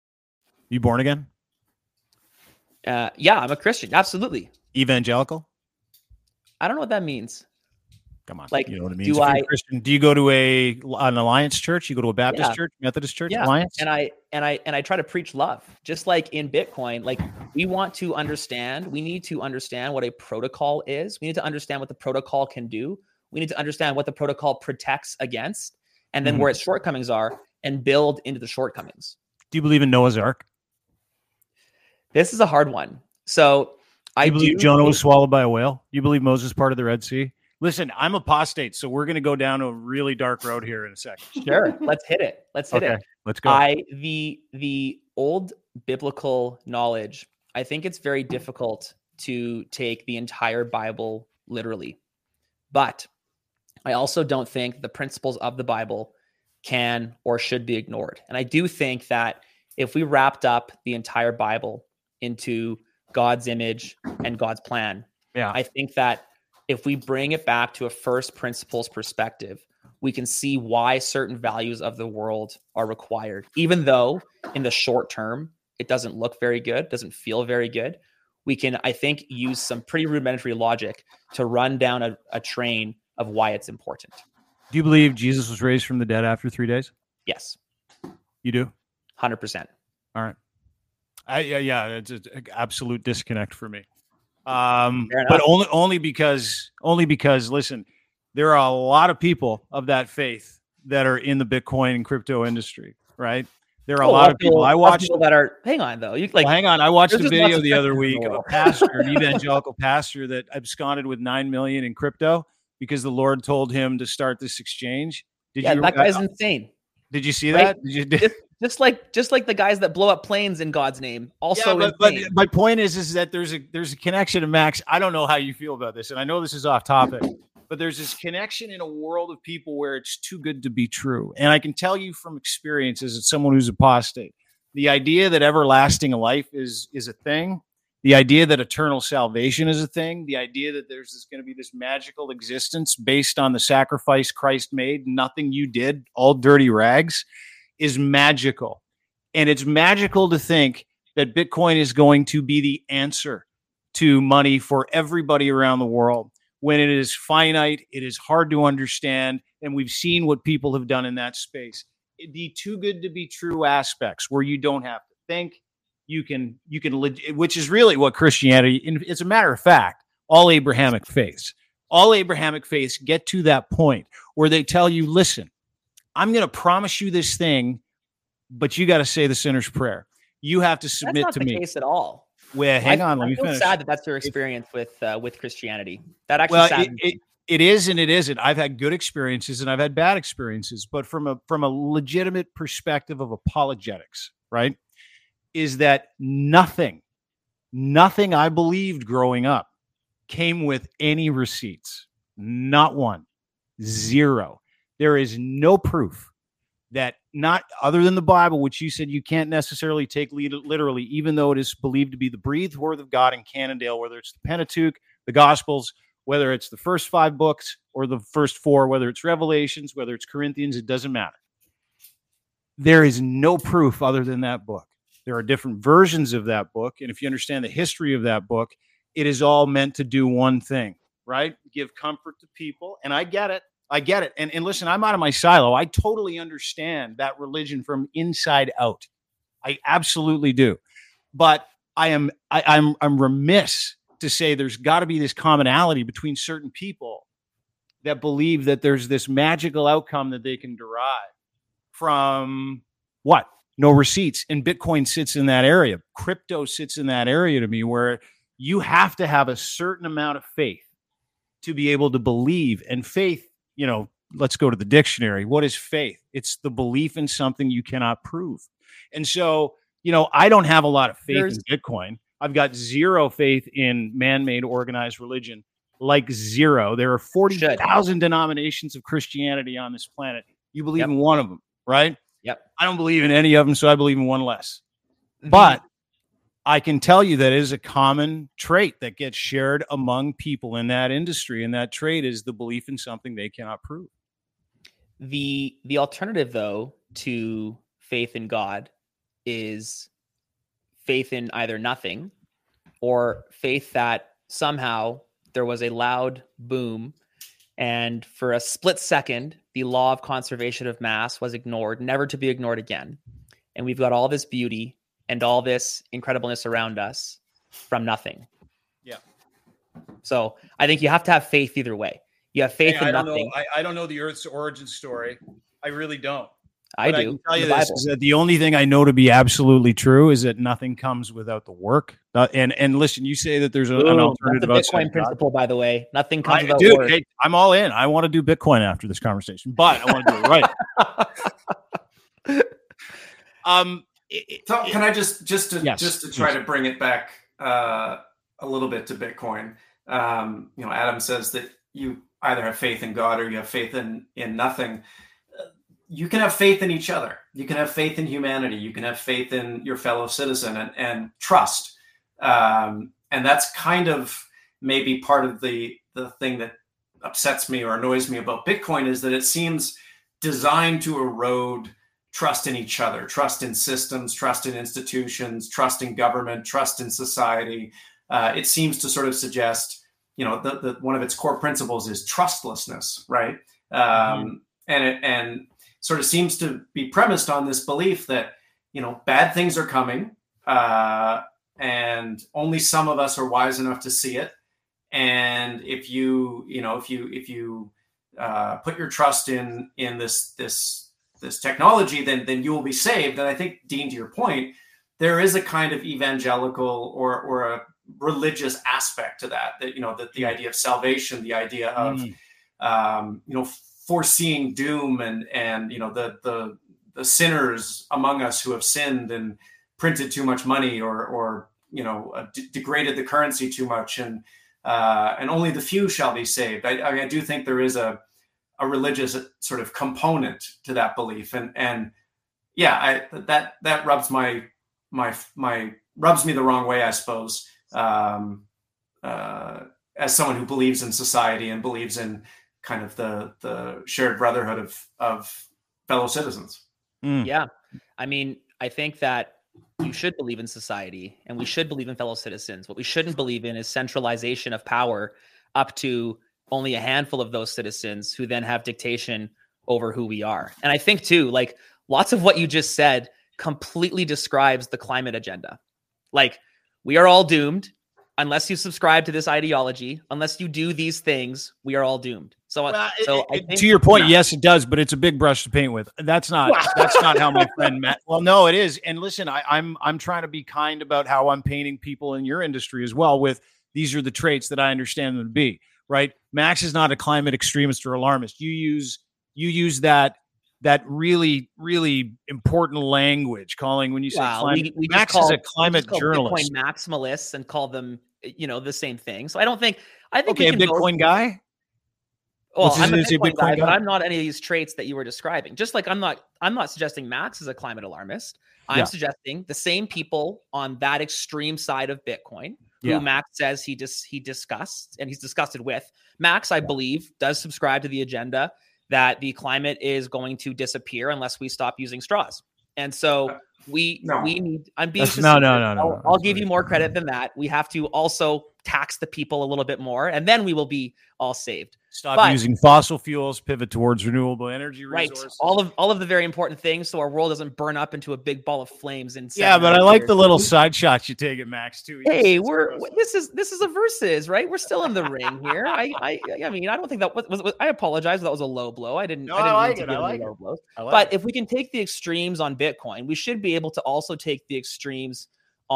S1: You born again?
S3: Uh, yeah, I'm a Christian. Absolutely.
S1: Evangelical?
S3: I don't know what that means.
S1: Come on.
S3: Like,
S1: you know what it means.
S3: do
S1: If you're a
S3: I-
S1: Christian, do you go to a an Alliance church? You go to a Baptist
S3: Yeah.
S1: church, Methodist church,
S3: Yeah,
S1: Alliance?
S3: and I and I and I try to preach love, just like in Bitcoin. Like, we want to understand, we need to understand what a protocol is. We need to understand what the protocol can do. We need to understand what the protocol protects against, and then
S1: Mhm.
S3: where its shortcomings are, and build into the shortcomings.
S1: Do you believe in Noah's Ark?
S3: This is a hard one. So I
S1: Do you believe
S3: do
S1: Jonah
S3: think-
S1: was swallowed by a whale? You believe Moses part of the Red Sea? Listen, I'm apostate, so we're going to go down a really dark road here in a second.
S3: Sure, let's hit it. Let's hit
S1: Okay,
S3: it.
S1: let's go.
S3: I the the old biblical knowledge, I think it's very difficult to take the entire Bible literally. But I also don't think the principles of the Bible can or should be ignored. And I do think that if we wrapped up the entire Bible into God's image, and God's plan.
S1: Yeah.
S3: I think that if we bring it back to a first principles perspective, we can see why certain values of the world are required, even though in the short term, it doesn't look very good, doesn't feel very good. We can, I think, use some pretty rudimentary logic to run down a, a train of why it's important.
S1: Do you believe Jesus was raised from the dead after three days?
S3: Yes.
S1: You do?
S3: one hundred percent.
S1: All right. I, yeah, yeah, it's an absolute disconnect for me. Um,
S3: Fair
S1: but
S3: enough.
S1: only only because only because listen, there are a lot of people of that faith that are in the Bitcoin and crypto industry, right? There are a
S3: Oh,
S1: lot of people. I
S3: lots of
S1: watched.
S3: people that are. Hang on, though. You like.
S1: Well, hang on, I watched a
S3: there's just
S1: video
S3: lots of
S1: the other
S3: skeptics in
S1: week
S3: the
S1: of a
S3: world.
S1: pastor, an evangelical pastor, that absconded with nine million in crypto because the Lord told him to start this exchange. Did
S3: Yeah,
S1: you?
S3: that guy's
S1: uh,
S3: insane.
S1: did you see
S3: right?
S1: that? Did you? Did,
S3: Just, just like just like the guys that blow up planes in God's name. Also,
S1: yeah, but, but
S3: insane.
S1: my point is, is that there's a there's a connection to Max. I don't know how you feel about this, and I know this is off topic, but there's this connection in a world of people where it's too good to be true. And I can tell you from experience as someone who's apostate, the idea that everlasting life is is a thing, the idea that eternal salvation is a thing, the idea that there's this going to be this magical existence based on the sacrifice Christ made, nothing you did, all dirty rags, is magical. And it's magical to think that Bitcoin is going to be the answer to money for everybody around the world when it is finite, it is hard to understand, and we've seen what people have done in that space. It'd be too good to be true aspects where you don't have to think, you can, you can, which is really what Christianity, it's a matter of fact, all Abrahamic faiths, all Abrahamic faiths get to that point where they tell you, listen, I'm going to promise you this thing, but you got to say the sinner's prayer. You have to submit
S3: That's not
S1: to
S3: the
S1: me.
S3: case at all.
S1: Well, hang
S3: I,
S1: on, let
S3: I
S1: me
S3: feel
S1: finish.
S3: sad that that's your experience with uh, with Christianity. That actually
S1: Well, it,
S3: saddens
S1: it,
S3: me.
S1: it is and it isn't. I've had good experiences and I've had bad experiences, but from a from a legitimate perspective of apologetics, right, is that nothing, nothing I believed growing up came with any receipts. Not one. Zero. There is no proof that, not other than the Bible, which you said you can't necessarily take literally, even though it is believed to be the breathed word of God in Cannondale, whether it's the Pentateuch, the Gospels, whether it's the first five books or the first four, whether it's Revelations, whether it's Corinthians, it doesn't matter. There is no proof other than that book. There are different versions of that book. And if you understand the history of that book, it is all meant to do one thing, right? Give comfort to people. And I get it. I get it. And, and listen, I'm out of my silo. I totally understand that religion from inside out. I absolutely do. But I am I, I'm I'm remiss to say there's got to be this commonality between certain people that believe that there's this magical outcome that they can derive from what? No receipts. And Bitcoin sits in that area. Crypto sits in that area to me, where you have to have a certain amount of faith to be able to believe. And faith, you know, let's go to the dictionary. What is faith? It's the belief in something you cannot prove. And so, you know, I don't have a lot of faith
S3: There's-
S1: in Bitcoin. I've got zero faith in man-made organized religion, like zero. There are forty thousand denominations of Christianity on this planet. You believe
S3: Yep.
S1: in one of them, right?
S3: Yep.
S1: I don't believe in any of them, so I believe in one less. But I can tell you that it is a common trait that gets shared among people in that industry, and that trait is the belief in something they cannot prove.
S3: The the alternative, though, to faith in God is faith in either nothing or faith that somehow there was a loud boom and for a split second, the law of conservation of mass was ignored, never to be ignored again. And we've got all this beauty and all this incredibleness around us from nothing.
S1: Yeah.
S3: So I think you have to have faith either way. You have faith
S1: Hey,
S3: in
S1: I don't
S3: nothing.
S1: know. I, I don't know the Earth's origin story. I really don't.
S3: I
S1: But
S3: do.
S1: I can tell
S3: in
S1: you
S3: the
S1: this,
S3: Bible.
S1: is that the only thing I know to be absolutely true is that nothing comes without the work. Uh, and and listen, you say that there's a, an
S3: Boom.
S1: alternative
S3: That's the
S1: outside
S3: Bitcoin
S1: God.
S3: principle, by the way. Nothing comes
S1: I,
S3: without
S1: dude,
S3: work.
S1: hey, I'm all in. I want to do Bitcoin after this conversation, but I want to do it right. um, it,
S2: So can I just just to
S1: Yes,
S2: just to try
S1: yes.
S2: to bring it back uh, a little bit to Bitcoin? Um, you know, Adam says that you either have faith in God or you have faith in in nothing. Uh, You can have faith in each other. You can have faith in humanity. You can have faith in your fellow citizen and, and trust. Um, and that's kind of maybe part of the, the thing that upsets me or annoys me about Bitcoin, is that it seems designed to erode trust in each other, trust in systems, trust in institutions, trust in government, trust in society. Uh, it seems to sort of suggest, you know, the, the, one of its core principles is trustlessness, right? Um, mm-hmm. And it and sort of seems to be premised on this belief that, you know, bad things are coming, uh, and only some of us are wise enough to see it. And if you, you know, if you if you uh, put your trust in in this this this technology, then then you will be saved. And I think, Dean, to your point, there is a kind of evangelical or or a religious aspect to that. That you know, that the idea of salvation, the idea of mm. um, you know, foreseeing doom, and and you know, the the the sinners among us who have sinned and printed too much money, or or you know, uh, d- degraded the currency too much, and Uh, and only the few shall be saved. I, I, I do think there is a, a religious sort of component to that belief, and and yeah, I, that that rubs my my my rubs me the wrong way, I suppose. Um, uh, as someone who believes in society and believes in kind of the the shared brotherhood of of fellow citizens.
S3: Mm. Yeah, I mean, I think that you should believe in society, and we should believe in fellow citizens. What we shouldn't believe in is centralization of power up to only a handful of those citizens who then have dictation over who we are. And I think too, like, lots of what you just said completely describes the climate agenda. Like, we are all doomed unless you subscribe to this ideology, unless you do these things, we are all doomed. So,
S1: well,
S3: so
S1: it,
S3: I think,
S1: to your point, yeah. yes, it does, but it's a big brush to paint with. That's not that's not how my friend Matt. Well, no, it is. And listen, I, I'm I'm trying to be kind about how I'm painting people in your industry as well. With these are the traits that I understand them to be. Right, Max is not a climate extremist or alarmist. You use you use that that really really important language, calling when you say
S3: wow,
S1: climate.
S3: We, we
S1: Max
S3: call,
S1: is a climate journalist.
S3: Bitcoin maximalists and call them, you know, the same thing. So I don't think I think
S1: okay,
S3: we can
S1: a Bitcoin
S3: both,
S1: guy.
S3: Well,
S1: What's
S3: I'm a
S1: his,
S3: Bitcoin,
S1: Bitcoin
S3: guy,
S1: guy,
S3: but I'm not any of these traits that you were describing. Just like I'm not, I'm not suggesting Max is a climate alarmist. I'm yeah. suggesting the same people on that extreme side of Bitcoin, who yeah. Max says he dis, he discussed and he's disgusted with. Max, I yeah. believe, does subscribe to the agenda that the climate is going to disappear unless we stop using straws. And so we
S2: no.
S3: we need. I'm being
S1: no, no, no, no.
S3: I'll,
S1: no,
S3: I'll give you more credit than that. We have to also tax the people a little bit more, and then we will be all saved.
S1: Stop
S3: but,
S1: using fossil fuels, pivot towards renewable energy resources.
S3: Right. All of all of the very important things, so our world doesn't burn up into a big ball of flames. In
S1: yeah, but I like years. the little side shots you take at Max too.
S3: Hey, we're this is this is a versus, right? We're still in the ring here. I I I mean, I don't think that was, was, was I apologize. That was a low blow. I didn't.
S1: No,
S3: I didn't
S1: I like
S3: mean
S1: it.
S3: to
S1: I like
S3: low
S1: it.
S3: Blows.
S1: I like
S3: but
S1: it.
S3: if we can take the extremes on Bitcoin, we should be able to also take the extremes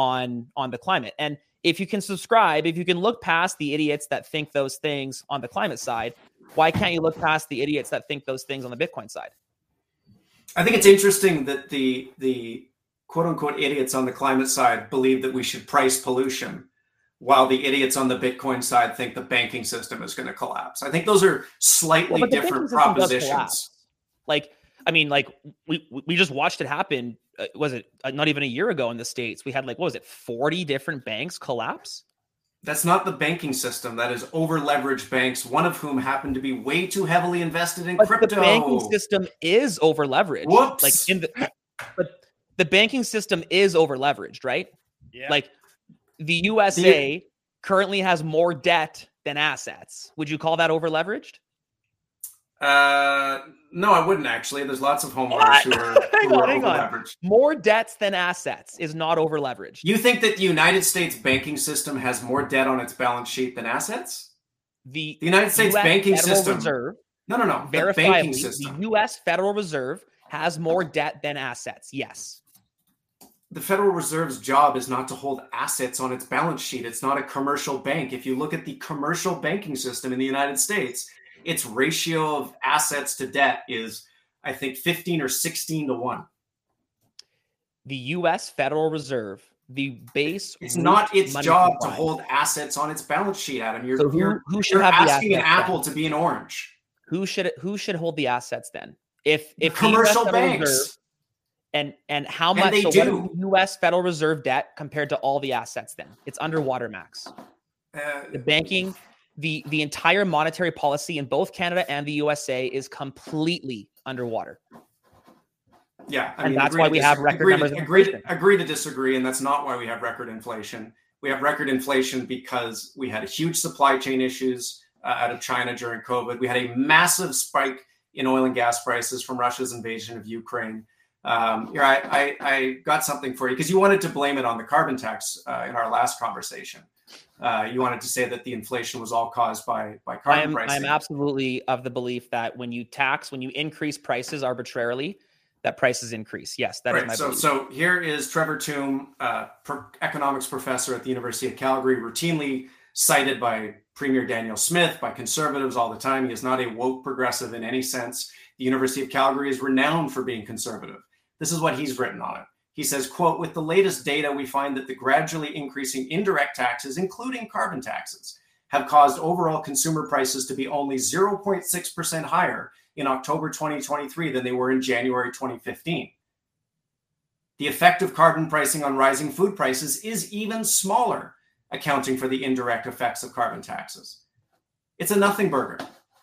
S3: on on the climate. And if you can subscribe, if you can look past the idiots that think those things on the climate side, why can't you look past the idiots that think those things on the Bitcoin side?
S2: I think it's interesting that the the quote unquote idiots on the climate side believe that we should price pollution, while the idiots on the Bitcoin side think the banking system is going to collapse. I think those are slightly well, different propositions.
S3: Like, I mean, like we we just watched it happen. Uh, was it uh, not even a year ago in the States? We had like, what was it, forty different banks collapse?
S2: That's not the banking system. That is over-leveraged banks, one of whom happened to be way too heavily invested in
S3: but
S2: crypto.
S3: The banking system is over-leveraged.
S2: Whoops.
S3: Like in the, but the banking system is over-leveraged, right?
S1: Yeah.
S3: Like the U S A the, currently has more debt than assets. Would you call that over-leveraged?
S2: Uh, no, I wouldn't actually. There's lots of homeowners who are, who
S3: on,
S2: are over-leveraged.
S3: More debts than assets is not over-leveraged.
S2: You think that the United States banking system has more debt on its balance sheet than assets?
S3: The,
S2: the United States
S3: U S
S2: banking
S3: Federal
S2: system.
S3: Reserve,
S2: no, no, no. The
S3: verifiably,
S2: banking system.
S3: The U S Federal Reserve has more debt than assets. Yes.
S2: The Federal Reserve's job is not to hold assets on its balance sheet. It's not a commercial bank. If you look at the commercial banking system in the United States, its ratio of assets to debt is, I think, fifteen or sixteen to one.
S3: The U S Federal Reserve, the base.
S2: It's not its job supply. to hold assets on its balance sheet, Adam. You're,
S3: so who,
S2: you're,
S3: who should
S2: you're
S3: have
S2: asking
S3: the
S2: an apple then? to be an orange.
S3: Who should who should hold the assets then? If if
S2: the commercial
S3: the
S2: banks.
S3: Reserve, And and how
S2: And
S3: much
S2: they
S3: so
S2: do.
S3: what is the U S Federal Reserve debt compared to all the assets then? It's underwater, Max.
S2: Uh,
S3: The banking, the the entire monetary policy in both Canada and the U S A is completely underwater.
S2: Yeah, I
S3: and
S2: mean,
S3: that's
S2: agree
S3: why
S2: to
S3: we have
S2: disagree-
S3: record
S2: agree
S3: numbers
S2: to,
S3: of
S2: agree,
S3: inflation.
S2: to, agree to disagree, and that's not why we have record inflation. We have record inflation because we had huge supply chain issues uh, out of China during COVID. We had a massive spike in oil and gas prices from Russia's invasion of Ukraine. Um, here, I, I, I got something for you because you wanted to blame it on the carbon tax uh, in our last conversation. Uh, you wanted to say that the inflation was all caused by by carbon
S3: I am,
S2: pricing.
S3: I am absolutely of the belief that when you tax, when you increase prices arbitrarily, that prices increase. Yes, that
S2: right.
S3: is my
S2: so,
S3: belief.
S2: so here is Trevor Tombe, uh, per- economics professor at the University of Calgary, routinely cited by Premier Daniel Smith, by conservatives all the time. He is not a woke progressive in any sense. The University of Calgary is renowned for being conservative. This is what he's written on it. He says, quote, with the latest data, we find that the gradually increasing indirect taxes, including carbon taxes, have caused overall consumer prices to be only zero point six percent higher in October twenty twenty-three than they were in January twenty fifteen. The effect of carbon pricing on rising food prices is even smaller, accounting for the indirect effects of carbon taxes. It's a nothing burger.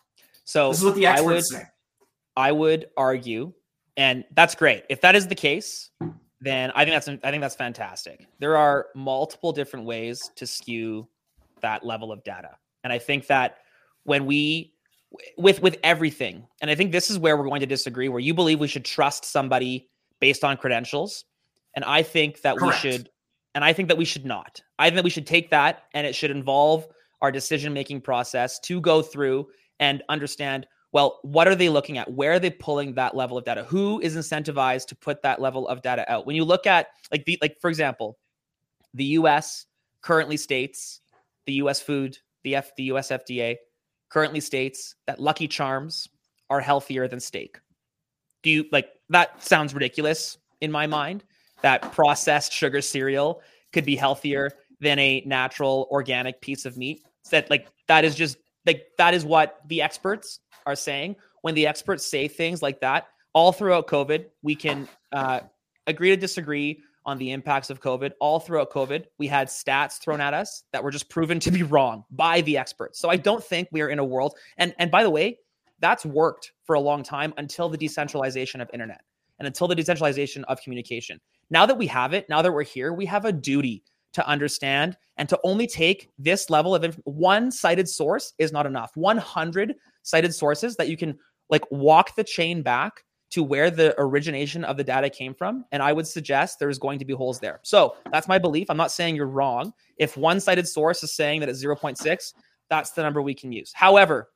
S3: So
S2: this is what the
S3: I would,
S2: experts say.
S3: I would argue, and that's great. If that is the case, then I think that's I think that's fantastic. There are multiple different ways to skew that level of data. And I think that when we with with everything, and I think this is where we're going to disagree, where you believe we should trust somebody based on credentials, and I think that
S2: Correct.
S3: we should and I think that we should not. I think that we should take that and it should involve our decision-making process to go through and understand, well, what are they looking at? Where are they pulling that level of data? Who is incentivized to put that level of data out? When you look at, like, the, like for example, the U S currently states, the U S food, the F, the U S F D A currently states that Lucky Charms are healthier than steak. Do you, like, that sounds ridiculous in my mind, that processed sugar cereal could be healthier than a natural organic piece of meat. That, like, that is just, like, that is what the experts are saying. When the experts say things like that, all throughout COVID, we can uh, agree to disagree on the impacts of COVID. All throughout COVID, we had stats thrown at us that were just proven to be wrong by the experts. So I don't think we are in a world, and and by the way, that's worked for a long time until the decentralization of internet and until the decentralization of communication. Now that we have it, now that we're here, we have a duty to understand and to only take this level of inf- one cited source is not enough. one hundred cited sources that you can, like, walk the chain back to where the origination of the data came from. And I would suggest there's going to be holes there. So that's my belief. I'm not saying you're wrong. If one cited source is saying that it's zero point six, that's the number we can use. However,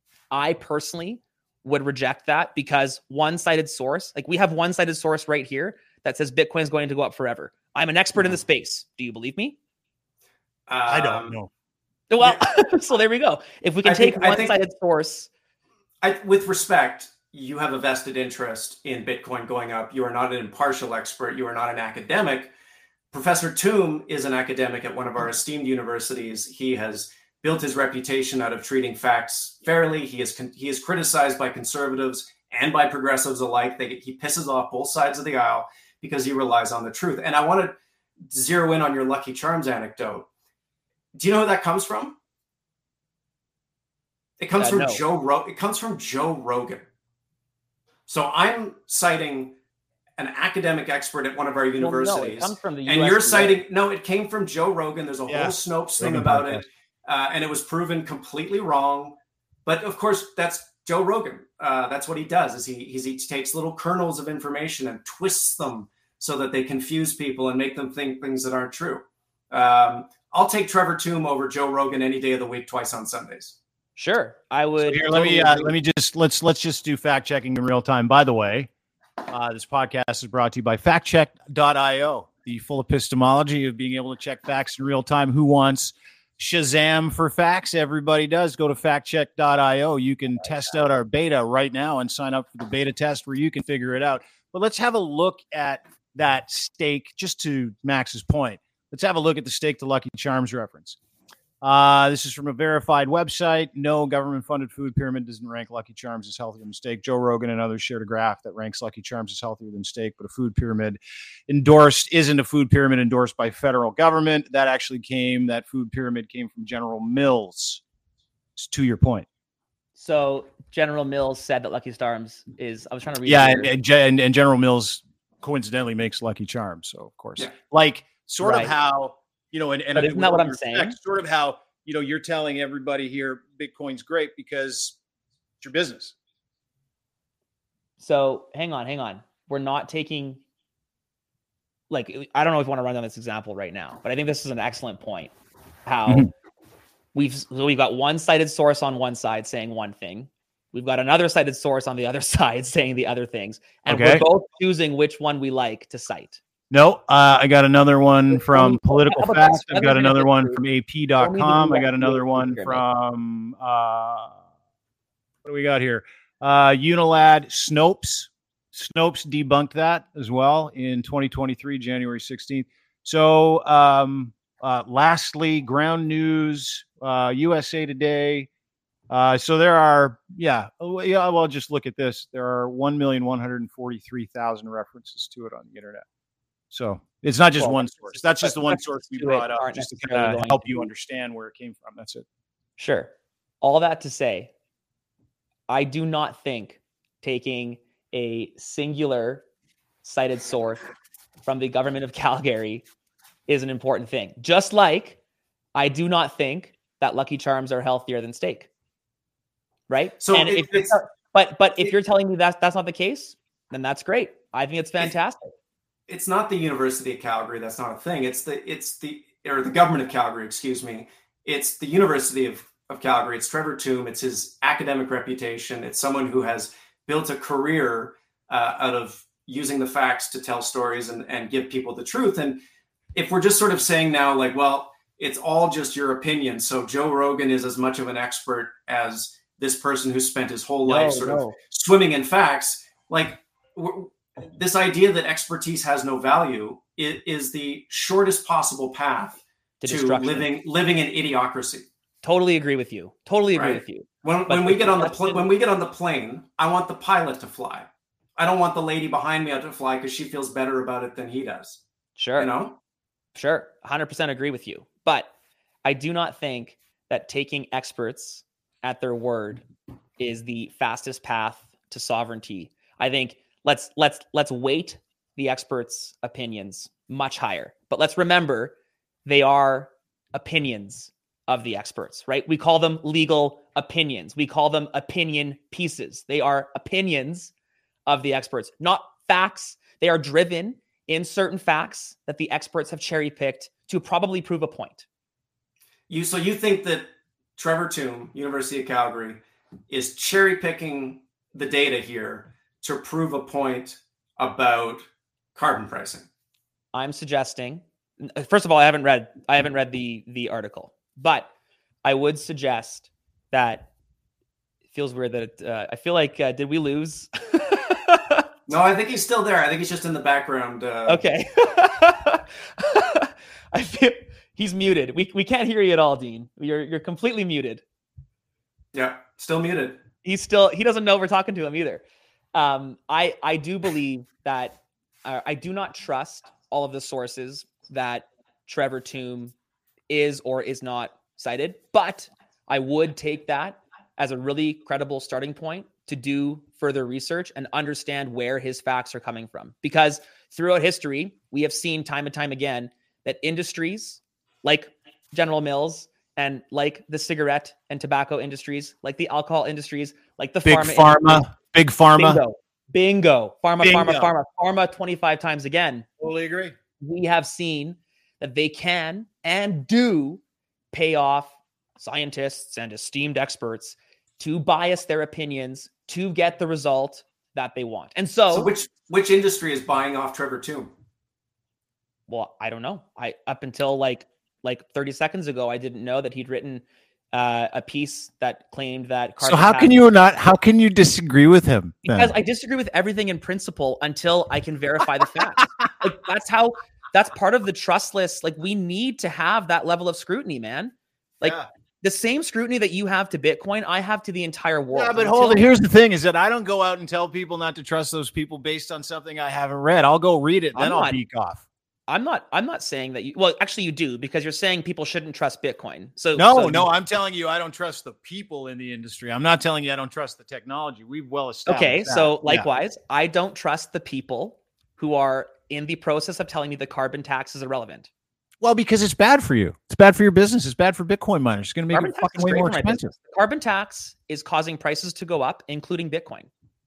S3: I personally would reject that because one cited source, like we have one cited source right here that says Bitcoin is going to go up forever. I'm an expert in the space. Do you believe me?
S2: Um,
S1: I don't know.
S3: Well,
S2: yeah.
S3: So there we go. If we can
S2: I
S3: take
S2: think- I
S3: one
S2: think-
S3: cited source.
S2: I, with respect, you have a vested interest in Bitcoin going up. You are not an impartial expert. You are not an academic. Professor Tombe is an academic at one of our esteemed universities. He has built his reputation out of treating facts fairly. He is con- he is criticized by conservatives and by progressives alike. They, he pisses off both sides of the aisle because he relies on the truth. And I want to zero in on your Lucky Charms anecdote. Do you know who that comes from? It comes
S3: Uh,
S2: from
S3: no.
S2: Joe Ro- It comes from Joe Rogan. So I'm citing an academic expert at one of our
S3: Well, no,
S2: universities,
S3: it comes from the
S2: and
S3: U S
S2: you're
S3: D A.
S2: citing no. It came from Joe Rogan. There's a
S1: Yeah.
S2: whole Snopes thing
S1: Rogan
S2: about
S1: podcast.
S2: it, uh, and it was proven completely wrong. But of course, that's Joe Rogan. Uh, that's what he does. Is he he's, he takes little kernels of information and twists them so that they confuse people and make them think things that aren't true. Um, I'll take Trevor Tombe over Joe Rogan any day of the week, twice on Sundays.
S3: Sure, I
S1: So
S3: would.
S1: here, let me
S3: totally
S1: uh,
S3: agree.
S1: let me just let's let's just do fact checking in real time. By the way, uh, this podcast is brought to you by fact check dot io, the full epistemology of being able to check facts in real time. Who wants Shazam for facts? Everybody does. Go to fact check dot io. You can test out our beta right now and sign up for the beta test where you can figure it out. But let's have a look at that stake. Just to Max's point, let's have a look at the stake to Lucky Charms reference. Uh, this is from a verified website. No, government-funded food pyramid doesn't rank Lucky Charms as healthier than steak. Joe Rogan and others shared a graph that ranks Lucky Charms as healthier than steak, but a food pyramid endorsed isn't a food pyramid endorsed by federal government. That actually came, that food pyramid came from General Mills. It's to your point.
S3: So General Mills said that Lucky Charms is, I was trying to read.
S1: Yeah, and, and, and, and General Mills coincidentally makes Lucky Charms. So, of course, yeah. like sort right. of how, you know, and, and
S3: but isn't that what I'm saying?
S1: Sort of how, you know, you're telling everybody here Bitcoin's great because it's your business.
S3: So hang on, hang on. We're not taking, like, I don't know if you want to run down this example right now, but I think this is an excellent point. How mm-hmm. we've, so we've got one cited source on one side saying one thing. We've got another cited source on the other side saying the other things. And okay. we're both choosing which one we like to cite.
S1: No, uh, I got another one from Political Facts. I've got another one from A P dot com. I got another one from, uh, what do we got here? Uh, Unilad Snopes. Snopes debunked that as well in twenty twenty-three, January sixteenth. So um, uh, lastly, Ground News, uh, U S A Today. Uh, so there are, yeah, yeah. Well, just look at this. There are one million one hundred forty-three thousand references to it on the internet. So it's not just well, one source. That's just the one source we brought up just to kind of help you understand where it came from. That's it.
S3: Sure. All that to say, I do not think taking a singular cited source from the government of Calgary is an important thing. Just like I do not think that Lucky Charms are healthier than steak. Right?
S2: So
S3: and
S2: it,
S3: if
S2: it's,
S3: but but if it, you're telling me that that's not the case, then that's great. I think it's fantastic.
S2: It, it's not the University of Calgary. That's not a thing. It's the it's the or the government of Calgary. Excuse me. It's the University of, of Calgary. It's Trevor Tombe. It's his academic reputation. It's someone who has built a career uh, out of using the facts to tell stories and, and give people the truth. And if we're just sort of saying now, like, well, it's all just your opinion. So Joe Rogan is as much of an expert as this person who spent his whole life no, sort no. of swimming in facts. Like w- this idea that expertise has no value is, is the shortest possible path to, to living living in idiocracy.
S3: Totally agree with you. Totally agree right? with you.
S2: When, when we get on the pl- when we get on the plane, I want the pilot to fly. I don't want the lady behind me to fly because she feels better about it than he does.
S3: Sure.
S2: You know?
S3: Sure. one hundred percent agree with you. But I do not think that taking experts at their word is the fastest path to sovereignty. I think let's let's let's weight the experts' opinions much higher. But let's remember they are opinions of the experts, right? We call them legal opinions. We call them opinion pieces. They are opinions of the experts, not facts. They are driven in certain facts that the experts have cherry-picked to probably prove a point.
S2: You so you think that Trevor Tombe, University of Calgary, is cherry-picking the data here to prove a point about carbon pricing?
S3: I'm suggesting, first of all, I haven't read I haven't read the the article, but I would suggest that it feels weird that it, uh, I feel like uh, did we lose?
S2: No, I think he's still there. I think he's just in the background. Uh...
S3: Okay. I feel he's muted. We we can't hear you at all, Dean. You're you're completely muted.
S2: Yeah, still muted.
S3: He's still he doesn't know we're talking to him either. Um, I I do believe that uh, I do not trust all of the sources that Trevor Tombe is or is not cited, but I would take that as a really credible starting point to do further research and understand where his facts are coming from. Because throughout history, we have seen time and time again that industries like General Mills and like the cigarette and tobacco industries, like the alcohol industries, like the
S1: big
S3: pharma,
S1: pharma,
S3: industry,
S1: big pharma,
S3: bingo, bingo, pharma,
S1: bingo.
S3: pharma, pharma, pharma, twenty-five times again.
S1: Totally agree.
S3: We have seen that they can and do pay off scientists and esteemed experts to bias their opinions to get the result that they want. And so,
S2: so which which industry is buying off Trevor Tombe?
S3: Well, I don't know. I up until like like thirty seconds ago, I didn't know that he'd written uh, a piece that claimed that.
S1: So how can you not? How can you disagree with him?
S3: Because
S1: then?
S3: I disagree with everything in principle until I can verify the facts. Like that's how. That's part of the trustless. Like we need to have that level of scrutiny, man. Like
S1: Yeah.
S3: the same scrutiny that you have to Bitcoin, I have to the entire world.
S1: Yeah, but
S3: Until-
S1: hold it. Here's the thing: is that I don't go out and tell people not to trust those people based on something I haven't read. I'll go read it, then
S3: I'm
S1: I'll
S3: not-
S1: beak off.
S3: I'm not. I'm not saying that you. Well, actually, you do because you're saying people shouldn't trust Bitcoin. So
S1: No,
S3: so
S1: no,
S3: you-
S1: I'm telling you, I don't trust the people in the industry. I'm not telling you I don't trust the technology. We've well established.
S3: Okay,
S1: that.
S3: so
S1: Yeah.
S3: likewise, I don't trust the people who are in the process of telling me the carbon tax is irrelevant.
S1: Well, because it's bad for you. It's bad for your business. It's bad for Bitcoin miners. It's going to make
S3: Carbon
S1: it
S3: tax
S1: fucking
S3: is
S1: way
S3: great
S1: more
S3: for my
S1: expensive.
S3: business. The carbon tax is causing prices to go up, including Bitcoin.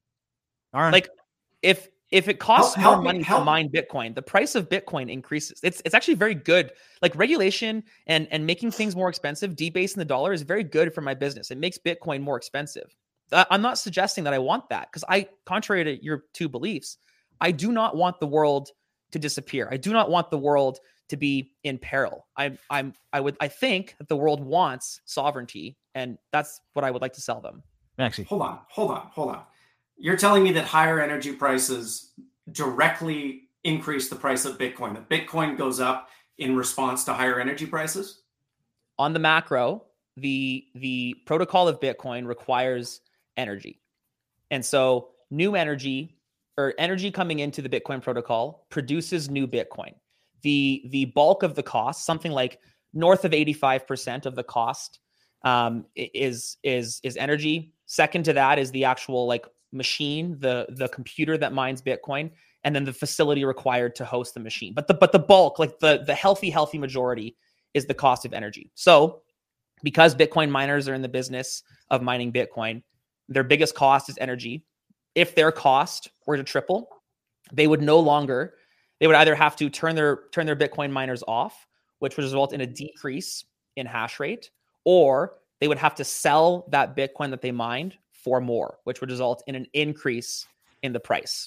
S1: All right.
S3: Like if if it costs
S2: Help-
S3: more
S2: help me-
S3: money
S2: help-
S3: to mine Bitcoin, the price of Bitcoin increases. It's it's actually very good. Like regulation and and making things more expensive, debasing the dollar is very good for my business. It makes Bitcoin more expensive. Uh, I'm not suggesting that I want that because I, contrary to your two beliefs, I do not want the world to disappear. I do not want the world to be in peril. I'm I'm I would I think that the world wants sovereignty, and that's what I would like to sell them.
S1: Maxie.
S2: Hold on, hold on, hold on. You're telling me that higher energy prices directly increase the price of Bitcoin, that Bitcoin goes up in response to higher energy prices?
S3: On the macro, the the protocol of Bitcoin requires energy. And so new energy or energy coming into the Bitcoin protocol produces new Bitcoin. The the bulk of the cost, something like north of eighty-five percent of the cost um, is is is energy. Second to that is the actual like machine, the the computer that mines Bitcoin, and then the facility required to host the machine. But the but the bulk, like the the healthy healthy majority, is the cost of energy. So because Bitcoin miners are in the business of mining Bitcoin, their biggest cost is energy. If their cost were to triple, they would no longer, they would either have to turn their turn their Bitcoin miners off, which would result in a decrease in hash rate, or they would have to sell that Bitcoin that they mined for more, which would result in an increase in the price.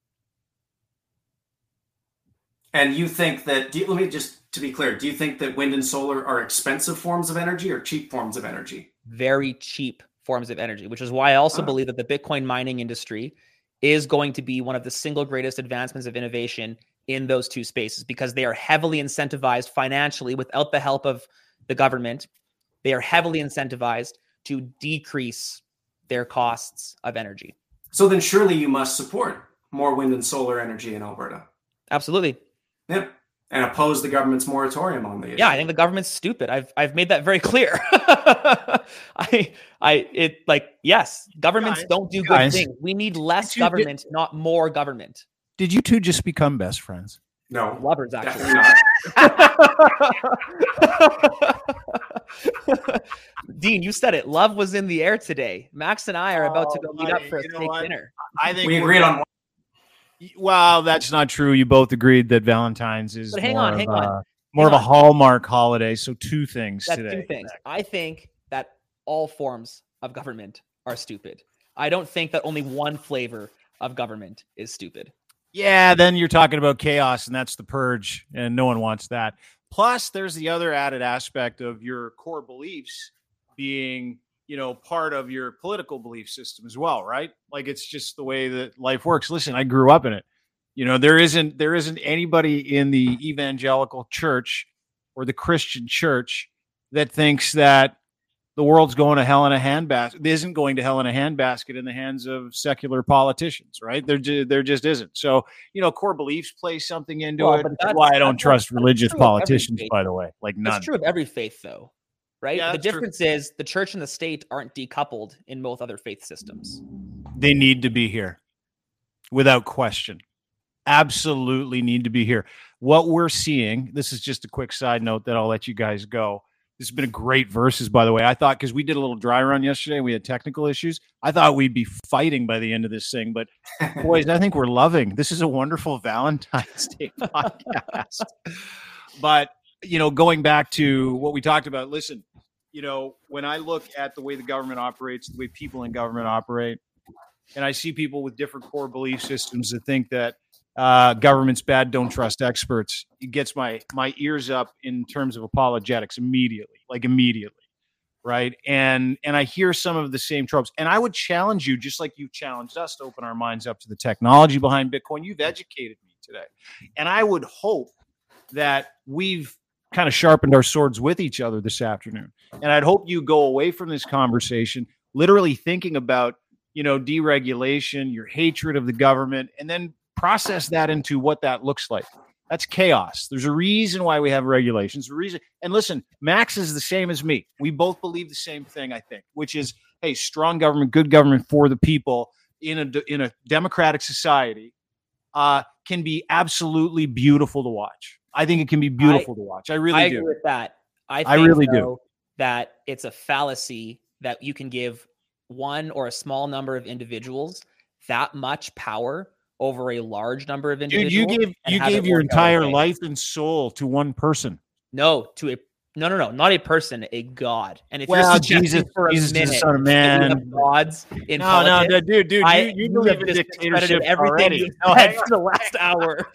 S2: And you think that, do you, let me just, to be clear, do you think that wind and solar are expensive forms of energy or cheap forms of energy?
S3: Very cheap forms of energy, which is why I also
S2: Ah.
S3: believe that the Bitcoin mining industry is going to be one of the single greatest advancements of innovation in those two spaces, because they are heavily incentivized financially without the help of the government. They are heavily incentivized to decrease their costs of energy.
S2: So then surely you must support more wind and solar energy in Alberta.
S3: Absolutely.
S2: Yep. And oppose the government's moratorium on the issue.
S3: Yeah, I think the government's stupid. I've I've made that very clear. I I it like yes, governments
S1: Guys,
S3: don't do good
S1: guys,
S3: things. We need less
S1: you-
S3: government, not more government.
S1: Did you two just become best friends?
S2: No,
S3: Lovers, actually.
S2: definitely not.
S3: Dean, you said it. Love was in the air today. Max and I are about to
S1: Oh,
S3: go meet up
S1: buddy,
S3: for a
S1: you know
S3: steak
S1: what?
S3: dinner.
S1: I think
S2: We
S1: we're
S2: agreed
S1: gonna-
S2: on one.
S1: Well, that's not true. You both agreed that Valentine's is
S3: But hang
S1: more
S3: on,
S1: of
S3: hang
S1: a,
S3: on,
S1: more
S3: hang
S1: of a
S3: on.
S1: hallmark holiday. So two things
S3: That's
S1: today.
S3: two things. I think that all forms of government are stupid. I don't think that only one flavor of government is stupid.
S1: Yeah, then you're talking about chaos, and that's the purge, and no one wants that. Plus, there's the other added aspect of your core beliefs being, you know, part of your political belief system as well, right? Like it's just the way that life works. Listen, I grew up in it. You know, there isn't there isn't anybody in the evangelical church or the Christian church that thinks that the world's going to hell in a handbasket. It isn't going to hell in a handbasket in the hands of secular politicians, right? There, ju- there just isn't. So, you know, core beliefs play something into
S3: Well,
S1: it.
S3: but
S1: That's
S3: that's-
S1: why I don't
S3: that's-
S1: trust
S3: that's
S1: religious
S3: true of every
S1: politicians,
S3: faith.
S1: by the way. Like none.
S3: That's true of every faith, though, right?
S1: Yeah,
S3: the
S1: that's true.
S3: difference is the church and the state aren't decoupled in both other faith systems.
S1: They need to be here without question. Absolutely need to be here. What we're seeing, this is just a quick side note that I'll let you guys go. This has been a great verses, by the way. I thought, because we did a little dry run yesterday and we had technical issues, I thought we'd be fighting by the end of this thing. But boys, I think we're loving. This is a wonderful Valentine's Day podcast. But, you know, going back to what we talked about, listen, you know, when I look at the way the government operates, the way people in government operate, and I see people with different core belief systems that think that uh, government's bad, don't trust experts, it gets my my ears up in terms of apologetics immediately, like immediately, right? And and I hear some of the same tropes. And I would challenge you, just like you challenged us, to open our minds up to the technology behind Bitcoin. You've educated me today. And I would hope that we've kind of sharpened our swords with each other this afternoon. And I'd hope you go away from this conversation literally thinking about, you know, deregulation, your hatred of the government, and then process that into what that looks like. That's chaos. There's a reason why we have regulations. A reason. And listen, Max is the same as me. We both believe the same thing, I think, which is, hey, strong government, good government for the people in a in a democratic society uh, can be absolutely beautiful to watch. I think it can be beautiful I, to watch. I really
S3: I
S1: do.
S3: I agree with that. I, think,
S1: I really
S3: though,
S1: do.
S3: That it's a fallacy that you can give one or a small number of individuals that much power over a large number of individuals.
S1: Dude, you gave you gave your entire life and soul to one person.
S3: No, to a no, no, no, not a person, a God. And if
S1: well,
S3: you're
S1: Jesus,
S3: for a
S1: Jesus
S3: minute,
S1: is the Son of Man,
S3: gods in
S1: no,
S3: politics,
S1: no, dude, dude,
S3: I,
S1: you, you believe in dictatorship
S3: everything you said for the last hour.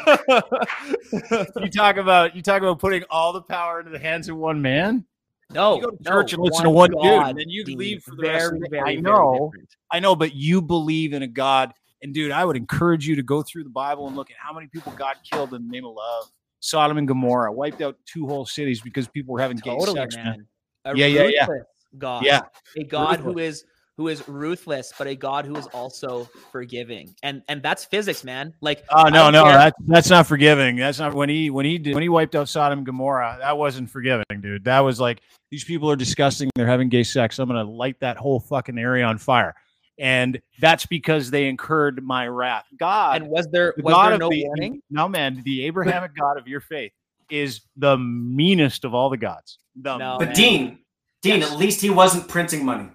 S1: you talk about you talk about putting all the power into the hands of one man.
S3: No,
S1: you go to
S3: no,
S1: church and listen
S3: one
S1: to one
S3: God,
S1: dude, and then you
S3: Dean,
S1: leave for the
S3: very,
S1: rest of the day.
S3: very,
S1: I know,
S3: very
S1: I know, but you believe in a God. And dude, I would encourage you to go through the Bible and look at how many people God killed in the name of love. Sodom and Gomorrah wiped out two whole cities because people were having
S3: totally,
S1: gay sex.
S3: Man. A
S1: yeah, yeah, yeah.
S3: God.
S1: Yeah.
S3: A God
S1: ruthless.
S3: who is who is ruthless, but a God who is also forgiving. And and that's physics, man. Like
S1: oh no, no,
S3: care.
S1: that's that's not forgiving. That's not when he when he did when he wiped out Sodom and Gomorrah, that wasn't forgiving, dude. That was like, these people are disgusting, they're having gay sex. I'm gonna light that whole fucking area on fire. And that's because they incurred my wrath. God,
S3: and was there
S1: the
S3: was
S1: God
S3: there
S1: of
S3: no
S1: the,
S3: warning?
S1: No, man, the Abrahamic God of your faith is the meanest of all the gods. The
S3: No,
S2: but
S3: man.
S2: Dean, Dean,
S3: Yes.
S2: at least he wasn't printing money.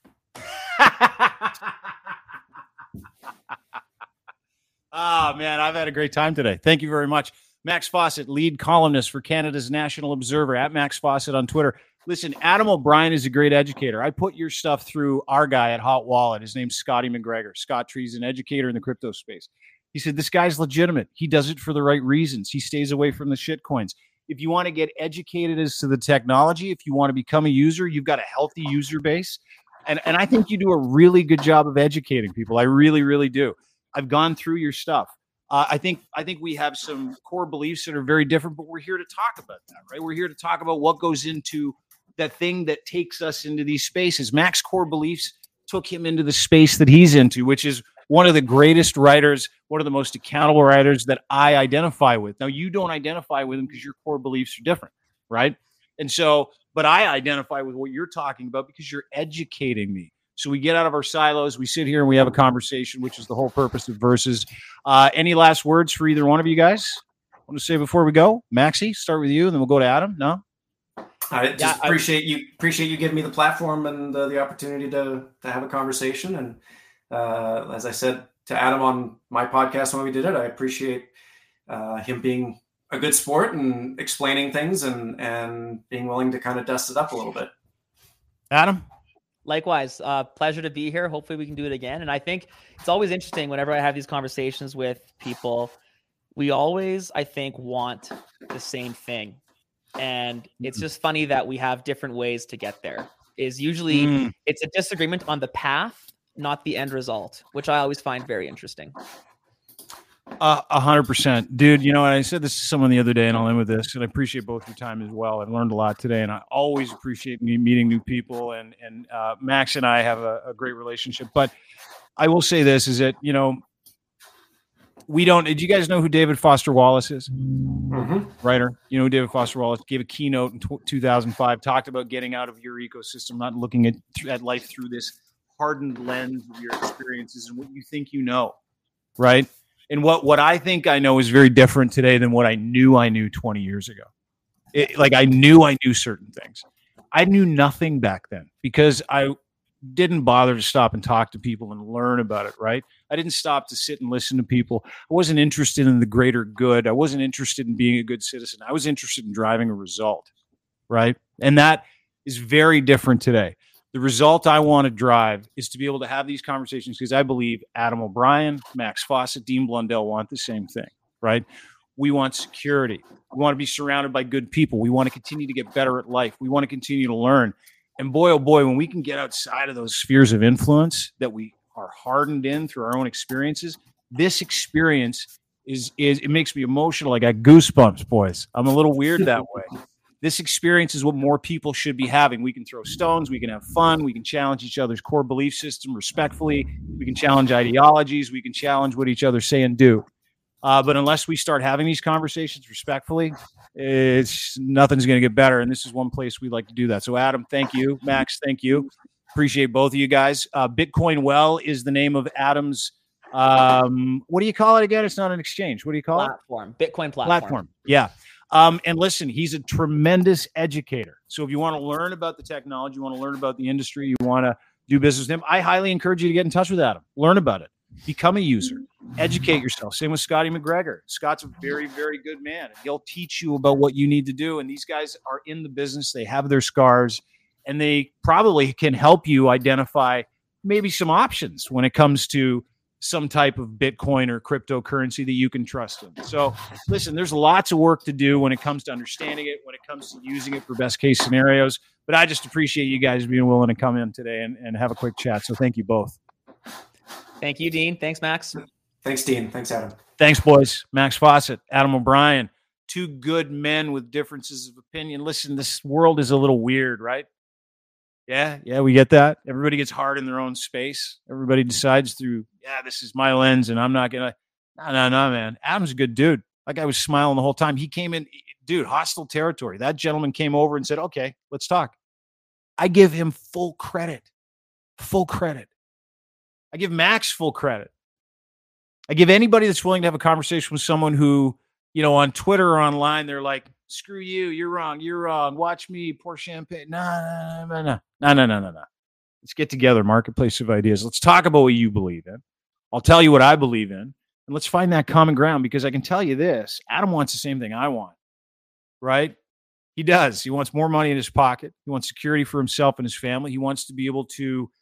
S1: Oh, man, I've had a great time today. Thank you very much. Max Fawcett, lead columnist for Canada's National Observer, at Max Fawcett on Twitter. Listen, Adam O'Brien is a great educator. I put your stuff through our guy at Hot Wallet. His name's Scotty McGregor. Scott Tree's an educator in the crypto space. He said, this guy's legitimate. He does it for the right reasons. He stays away from the shit coins. If you want to get educated as to the technology, if you want to become a user, you've got a healthy user base. And, and I think you do a really good job of educating people. I really, really do. I've gone through your stuff. Uh, I think I think we have some core beliefs that are very different, but we're here to talk about that, right? We're here to talk about what goes into that thing that takes us into these spaces. Mac's core beliefs took him into the space that he's into, which is one of the greatest writers, one of the most accountable writers that I identify with. Now, you don't identify with him because your core beliefs are different, right? And so, but I identify with what you're talking about because you're educating me. So we get out of our silos, we sit here and we have a conversation, which is the whole purpose of Versus. Uh, any last words for either one of you guys? I want to say before we go, Maxie, start with you, and then we'll go to Adam. No?
S2: I just yeah, appreciate I, you appreciate you giving me the platform and uh, the opportunity to to have a conversation. And uh, as I said to Adam on my podcast when we did it, I appreciate uh, him being a good sport and explaining things and and being willing to kind of dust it up a little bit.
S1: Adam?
S3: Likewise, uh, pleasure to be here. Hopefully we can do it again. And I think it's always interesting whenever I have these conversations with people, we always, I think, want the same thing. And it's just funny that we have different ways to get there. Is usually mm. it's a disagreement on the path, not the end result, which I always find very interesting.
S1: A uh, hundred percent, dude. You know, I said this to someone the other day, and I'll end with this. And I appreciate both your time as well. I've learned a lot today, and I always appreciate me meeting new people. And and uh, Max and I have a, a great relationship. But I will say this: is that you know, we don't. Did you guys know who David Foster Wallace is?
S2: Mm-hmm.
S1: Writer. You know who David Foster Wallace gave a keynote in two thousand five, talked about getting out of your ecosystem, not looking at at life through this hardened lens of your experiences and what you think you know, right? And what, what I think I know is very different today than what I knew I knew twenty years ago. It, like I knew I knew certain things. I knew nothing back then because I didn't bother to stop and talk to people and learn about it, right? I didn't stop to sit and listen to people. I wasn't interested in the greater good. I wasn't interested in being a good citizen. I was interested in driving a result, right? And that is very different today. The result I want to drive is to be able to have these conversations because I believe Adam O'Brien, Max Fawcett, Dean Blundell want the same thing, right? We want security. We want to be surrounded by good people. We want to continue to get better at life. We want to continue to learn. And boy, oh boy, when we can get outside of those spheres of influence that we are hardened in through our own experiences, this experience is is it makes me emotional. I got goosebumps, boys. I'm a little weird that way. This experience is what more people should be having. We can throw stones. We can have fun. We can challenge each other's core belief system respectfully. We can challenge ideologies. We can challenge what each other say and do. Uh, but unless we start having these conversations respectfully, it's nothing's going to get better. And this is one place we like to do that. So, Adam, thank you. Max, thank you. Appreciate both of you guys. Uh, Bitcoin Well is the name of Adam's. Um, what do you call it again? It's not an exchange. What do you call
S3: platform.
S1: it?
S3: Bitcoin platform.
S1: Platform. Yeah. Um, and listen, he's a tremendous educator. So if you want to learn about the technology, you want to learn about the industry, you want to do business with him, I highly encourage you to get in touch with Adam. Learn about it. Become a user. Educate yourself. Same with Scotty McGregor. Scott's a very, very good man. He'll teach you about what you need to do. And these guys are in the business. They have their scars, and they probably can help you identify maybe some options when it comes to some type of Bitcoin or cryptocurrency that you can trust in. So listen, there's lots of work to do when it comes to understanding it, when it comes to using it for best case scenarios. But I just appreciate you guys being willing to come in today and, and have a quick chat. So thank you both.
S3: Thank you, Dean. Thanks, Max.
S2: Thanks, Dean. Thanks, Adam.
S1: Thanks, boys. Max Fawcett, Adam O'Brien, two good men with differences of opinion. Listen, this world is a little weird, right? Yeah, yeah, we get that. Everybody gets hard in their own space. Everybody decides through, yeah, this is my lens, and I'm not going to. No, no, no, man. Adam's a good dude. That guy was smiling the whole time. He came in, dude, hostile territory. That gentleman came over and said, okay, let's talk. I give him full credit. Full credit. I give Max full credit. I give anybody that's willing to have a conversation with someone who, you know, on Twitter or online, they're like, screw you, you're wrong, you're wrong, watch me pour champagne. No, no, no, no, no, no, no, no, no. Let's get together, marketplace of ideas. Let's talk about what you believe in. I'll tell you what I believe in, and let's find that common ground, because I can tell you this, Adam wants the same thing I want, right? He does. He wants more money in his pocket. He wants security for himself and his family. He wants to be able to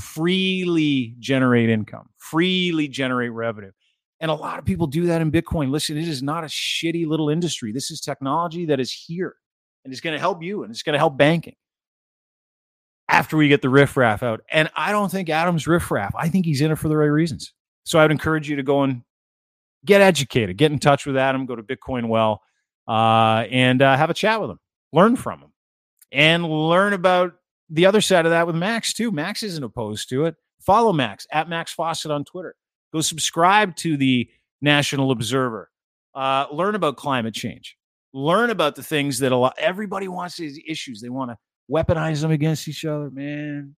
S1: freely generate income, freely generate revenue. And a lot of people do that in Bitcoin. Listen, it is not a shitty little industry. This is technology that is here and it's going to help you, and it's going to help banking after we get the riffraff out. And I don't think Adam's riffraff. I think he's in it for the right reasons. So I would encourage you to go and get educated, get in touch with Adam, go to Bitcoin Well, uh, and uh, have a chat with him, learn from him, and learn about the other side of that with Max too. Max isn't opposed to it. Follow Max at Max Fawcett on Twitter. Go subscribe to the National Observer. Uh, learn about climate change. Learn about the things that a lot, everybody wants these issues. They want to weaponize them against each other. Man,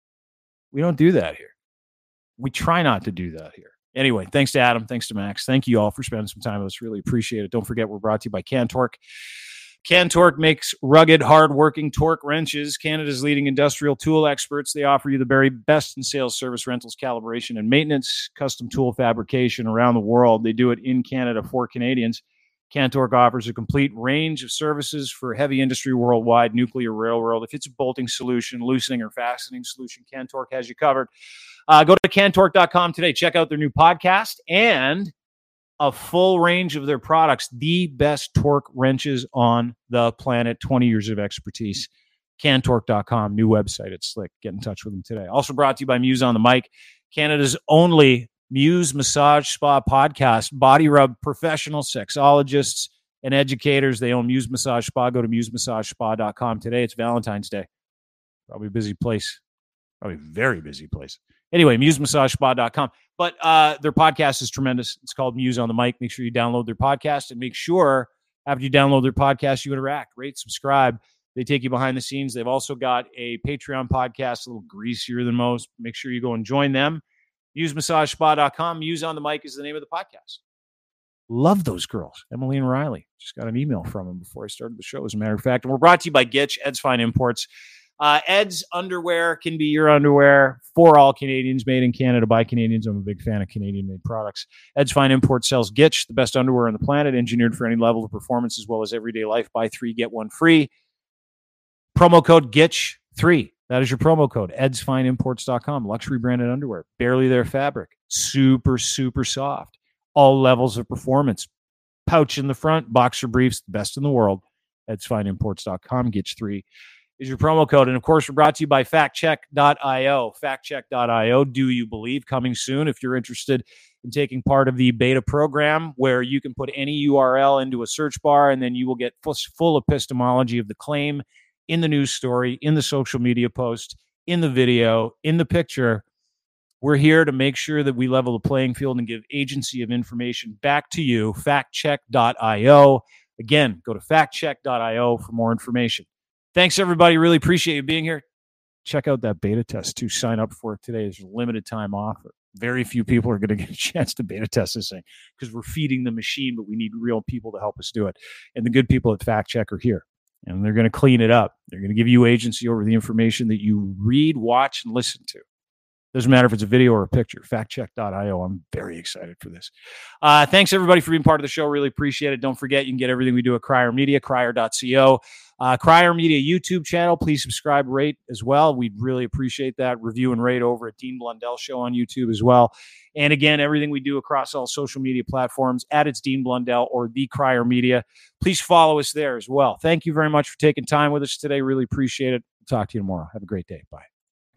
S1: we don't do that here. We try not to do that here. Anyway, thanks to Adam. Thanks to Max. Thank you all for spending some time with us. Really appreciate it. Don't forget, we're brought to you by Cantork. Cantork makes rugged, hard-working torque wrenches. Canada's leading industrial tool experts. They offer you the very best in sales, service, rentals, calibration, and maintenance, custom tool fabrication around the world. They do it in Canada for Canadians. Cantork offers a complete range of services for heavy industry worldwide, nuclear, railroad. If it's a bolting solution, loosening, or fastening solution, Cantork has you covered. Uh, go to Cantork dot com today. Check out their new podcast and a full range of their products, the best torque wrenches on the planet, twenty years of expertise. Cantork dot com, new website. It's slick. Get in touch with them today. Also brought to you by Muse on the Mic, Canada's only Muse Massage Spa podcast. Body rub professional sexologists and educators. They own Muse Massage Spa. Go to muse massage spa dot com today. It's Valentine's Day. Probably a busy place. Probably a very busy place. Anyway, muse massage spa dot com. But uh, their podcast is tremendous. It's called Muse on the Mic. Make sure you download their podcast, and make sure after you download their podcast, you interact, rate, subscribe. They take you behind the scenes. They've also got a Patreon podcast, a little greasier than most. Make sure you go and join them. muse massage spa dot com. Muse on the Mic is the name of the podcast. Love those girls. Emily and Riley. Just got an email from them before I started the show, as a matter of fact. And we're brought to you by Gitch, Ed's Fine Imports. Uh, Ed's underwear can be your underwear for all Canadians, made in Canada by Canadians. I'm a big fan of Canadian-made products. Ed's Fine Imports sells Gitch, the best underwear on the planet, engineered for any level of performance as well as everyday life. Buy three, get one free. Promo code Gitch three. That is your promo code. eds fine imports dot com. Luxury branded underwear. Barely their fabric. Super, super soft. All levels of performance. Pouch in the front. Boxer briefs. The best in the world. eds fine imports dot com. Gitch three is your promo code. And, of course, we're brought to you by fact check dot io. fact check dot io. Do you believe? Coming soon. If you're interested in taking part of the beta program, where you can put any U R L into a search bar, and then you will get full, full epistemology of the claim in the news story, in the social media post, in the video, in the picture. We're here to make sure that we level the playing field and give agency of information back to you. fact check dot io. Again, go to fact check dot io for more information. Thanks, everybody. Really appreciate you being here. Check out that beta test too. Sign up for it today. There's a limited time offer. Very few people are going to get a chance to beta test this thing because we're feeding the machine, but we need real people to help us do it. And the good people at Fact Check are here, and they're going to clean it up. They're going to give you agency over the information that you read, watch, and listen to. Doesn't matter if it's a video or a picture. fact check dot io. I'm very excited for this. Uh, thanks, everybody, for being part of the show. Really appreciate it. Don't forget, you can get everything we do at Crier Media, crier dot co. Uh, Crier Media YouTube channel. Please subscribe, rate as well. We'd really appreciate that. Review and rate over at Dean Blundell Show on YouTube as well. And again, everything we do across all social media platforms at It's Dean Blundell or The Crier Media. Please follow us there as well. Thank you very much for taking time with us today. Really appreciate it. We'll talk to you tomorrow. Have a great day. Bye.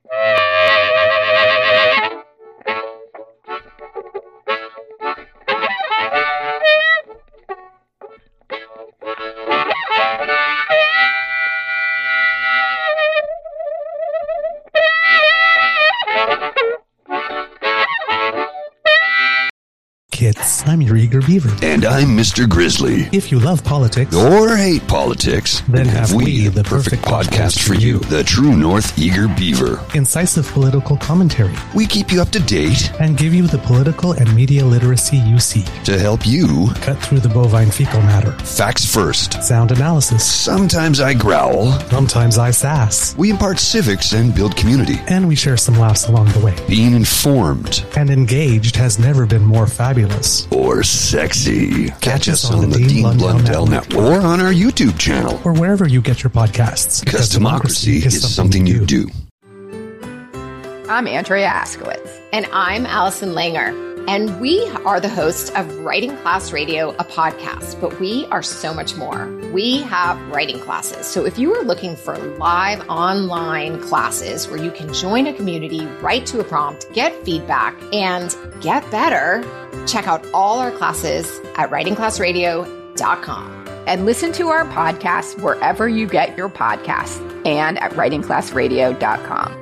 S4: Kids, I'm your eager beaver.
S5: And I'm Mister Grizzly.
S4: If you love politics
S5: or hate politics,
S4: then have we the perfect podcast for you.
S5: The True North Eager Beaver.
S4: Incisive political commentary.
S5: We keep you up to date
S4: and give you the political and media literacy you seek
S5: to help you
S4: cut through the bovine fecal matter.
S5: Facts first.
S4: Sound analysis.
S5: Sometimes I growl.
S4: Sometimes I sass.
S5: We impart civics and build community.
S4: And we share some laughs along the way.
S5: Being informed
S4: and engaged has never been more fabulous.
S5: Or sexy. Catch, Catch us on, on the, the Dean Blundell, Blundell Network. Network or on our YouTube channel
S4: or wherever you get your podcasts.
S5: Because, because democracy, democracy is, is something, something you do.
S6: do. I'm Andrea Askowitz.
S7: And I'm Allison Langer. And we are the hosts of Writing Class Radio, a podcast, but we are so much more. We have writing classes. So if you are looking for live online classes where you can join a community, write to a prompt, get feedback, and get better, check out all our classes at writing class radio dot com.
S6: And listen to our podcast wherever you get your podcasts and at writing class radio dot com.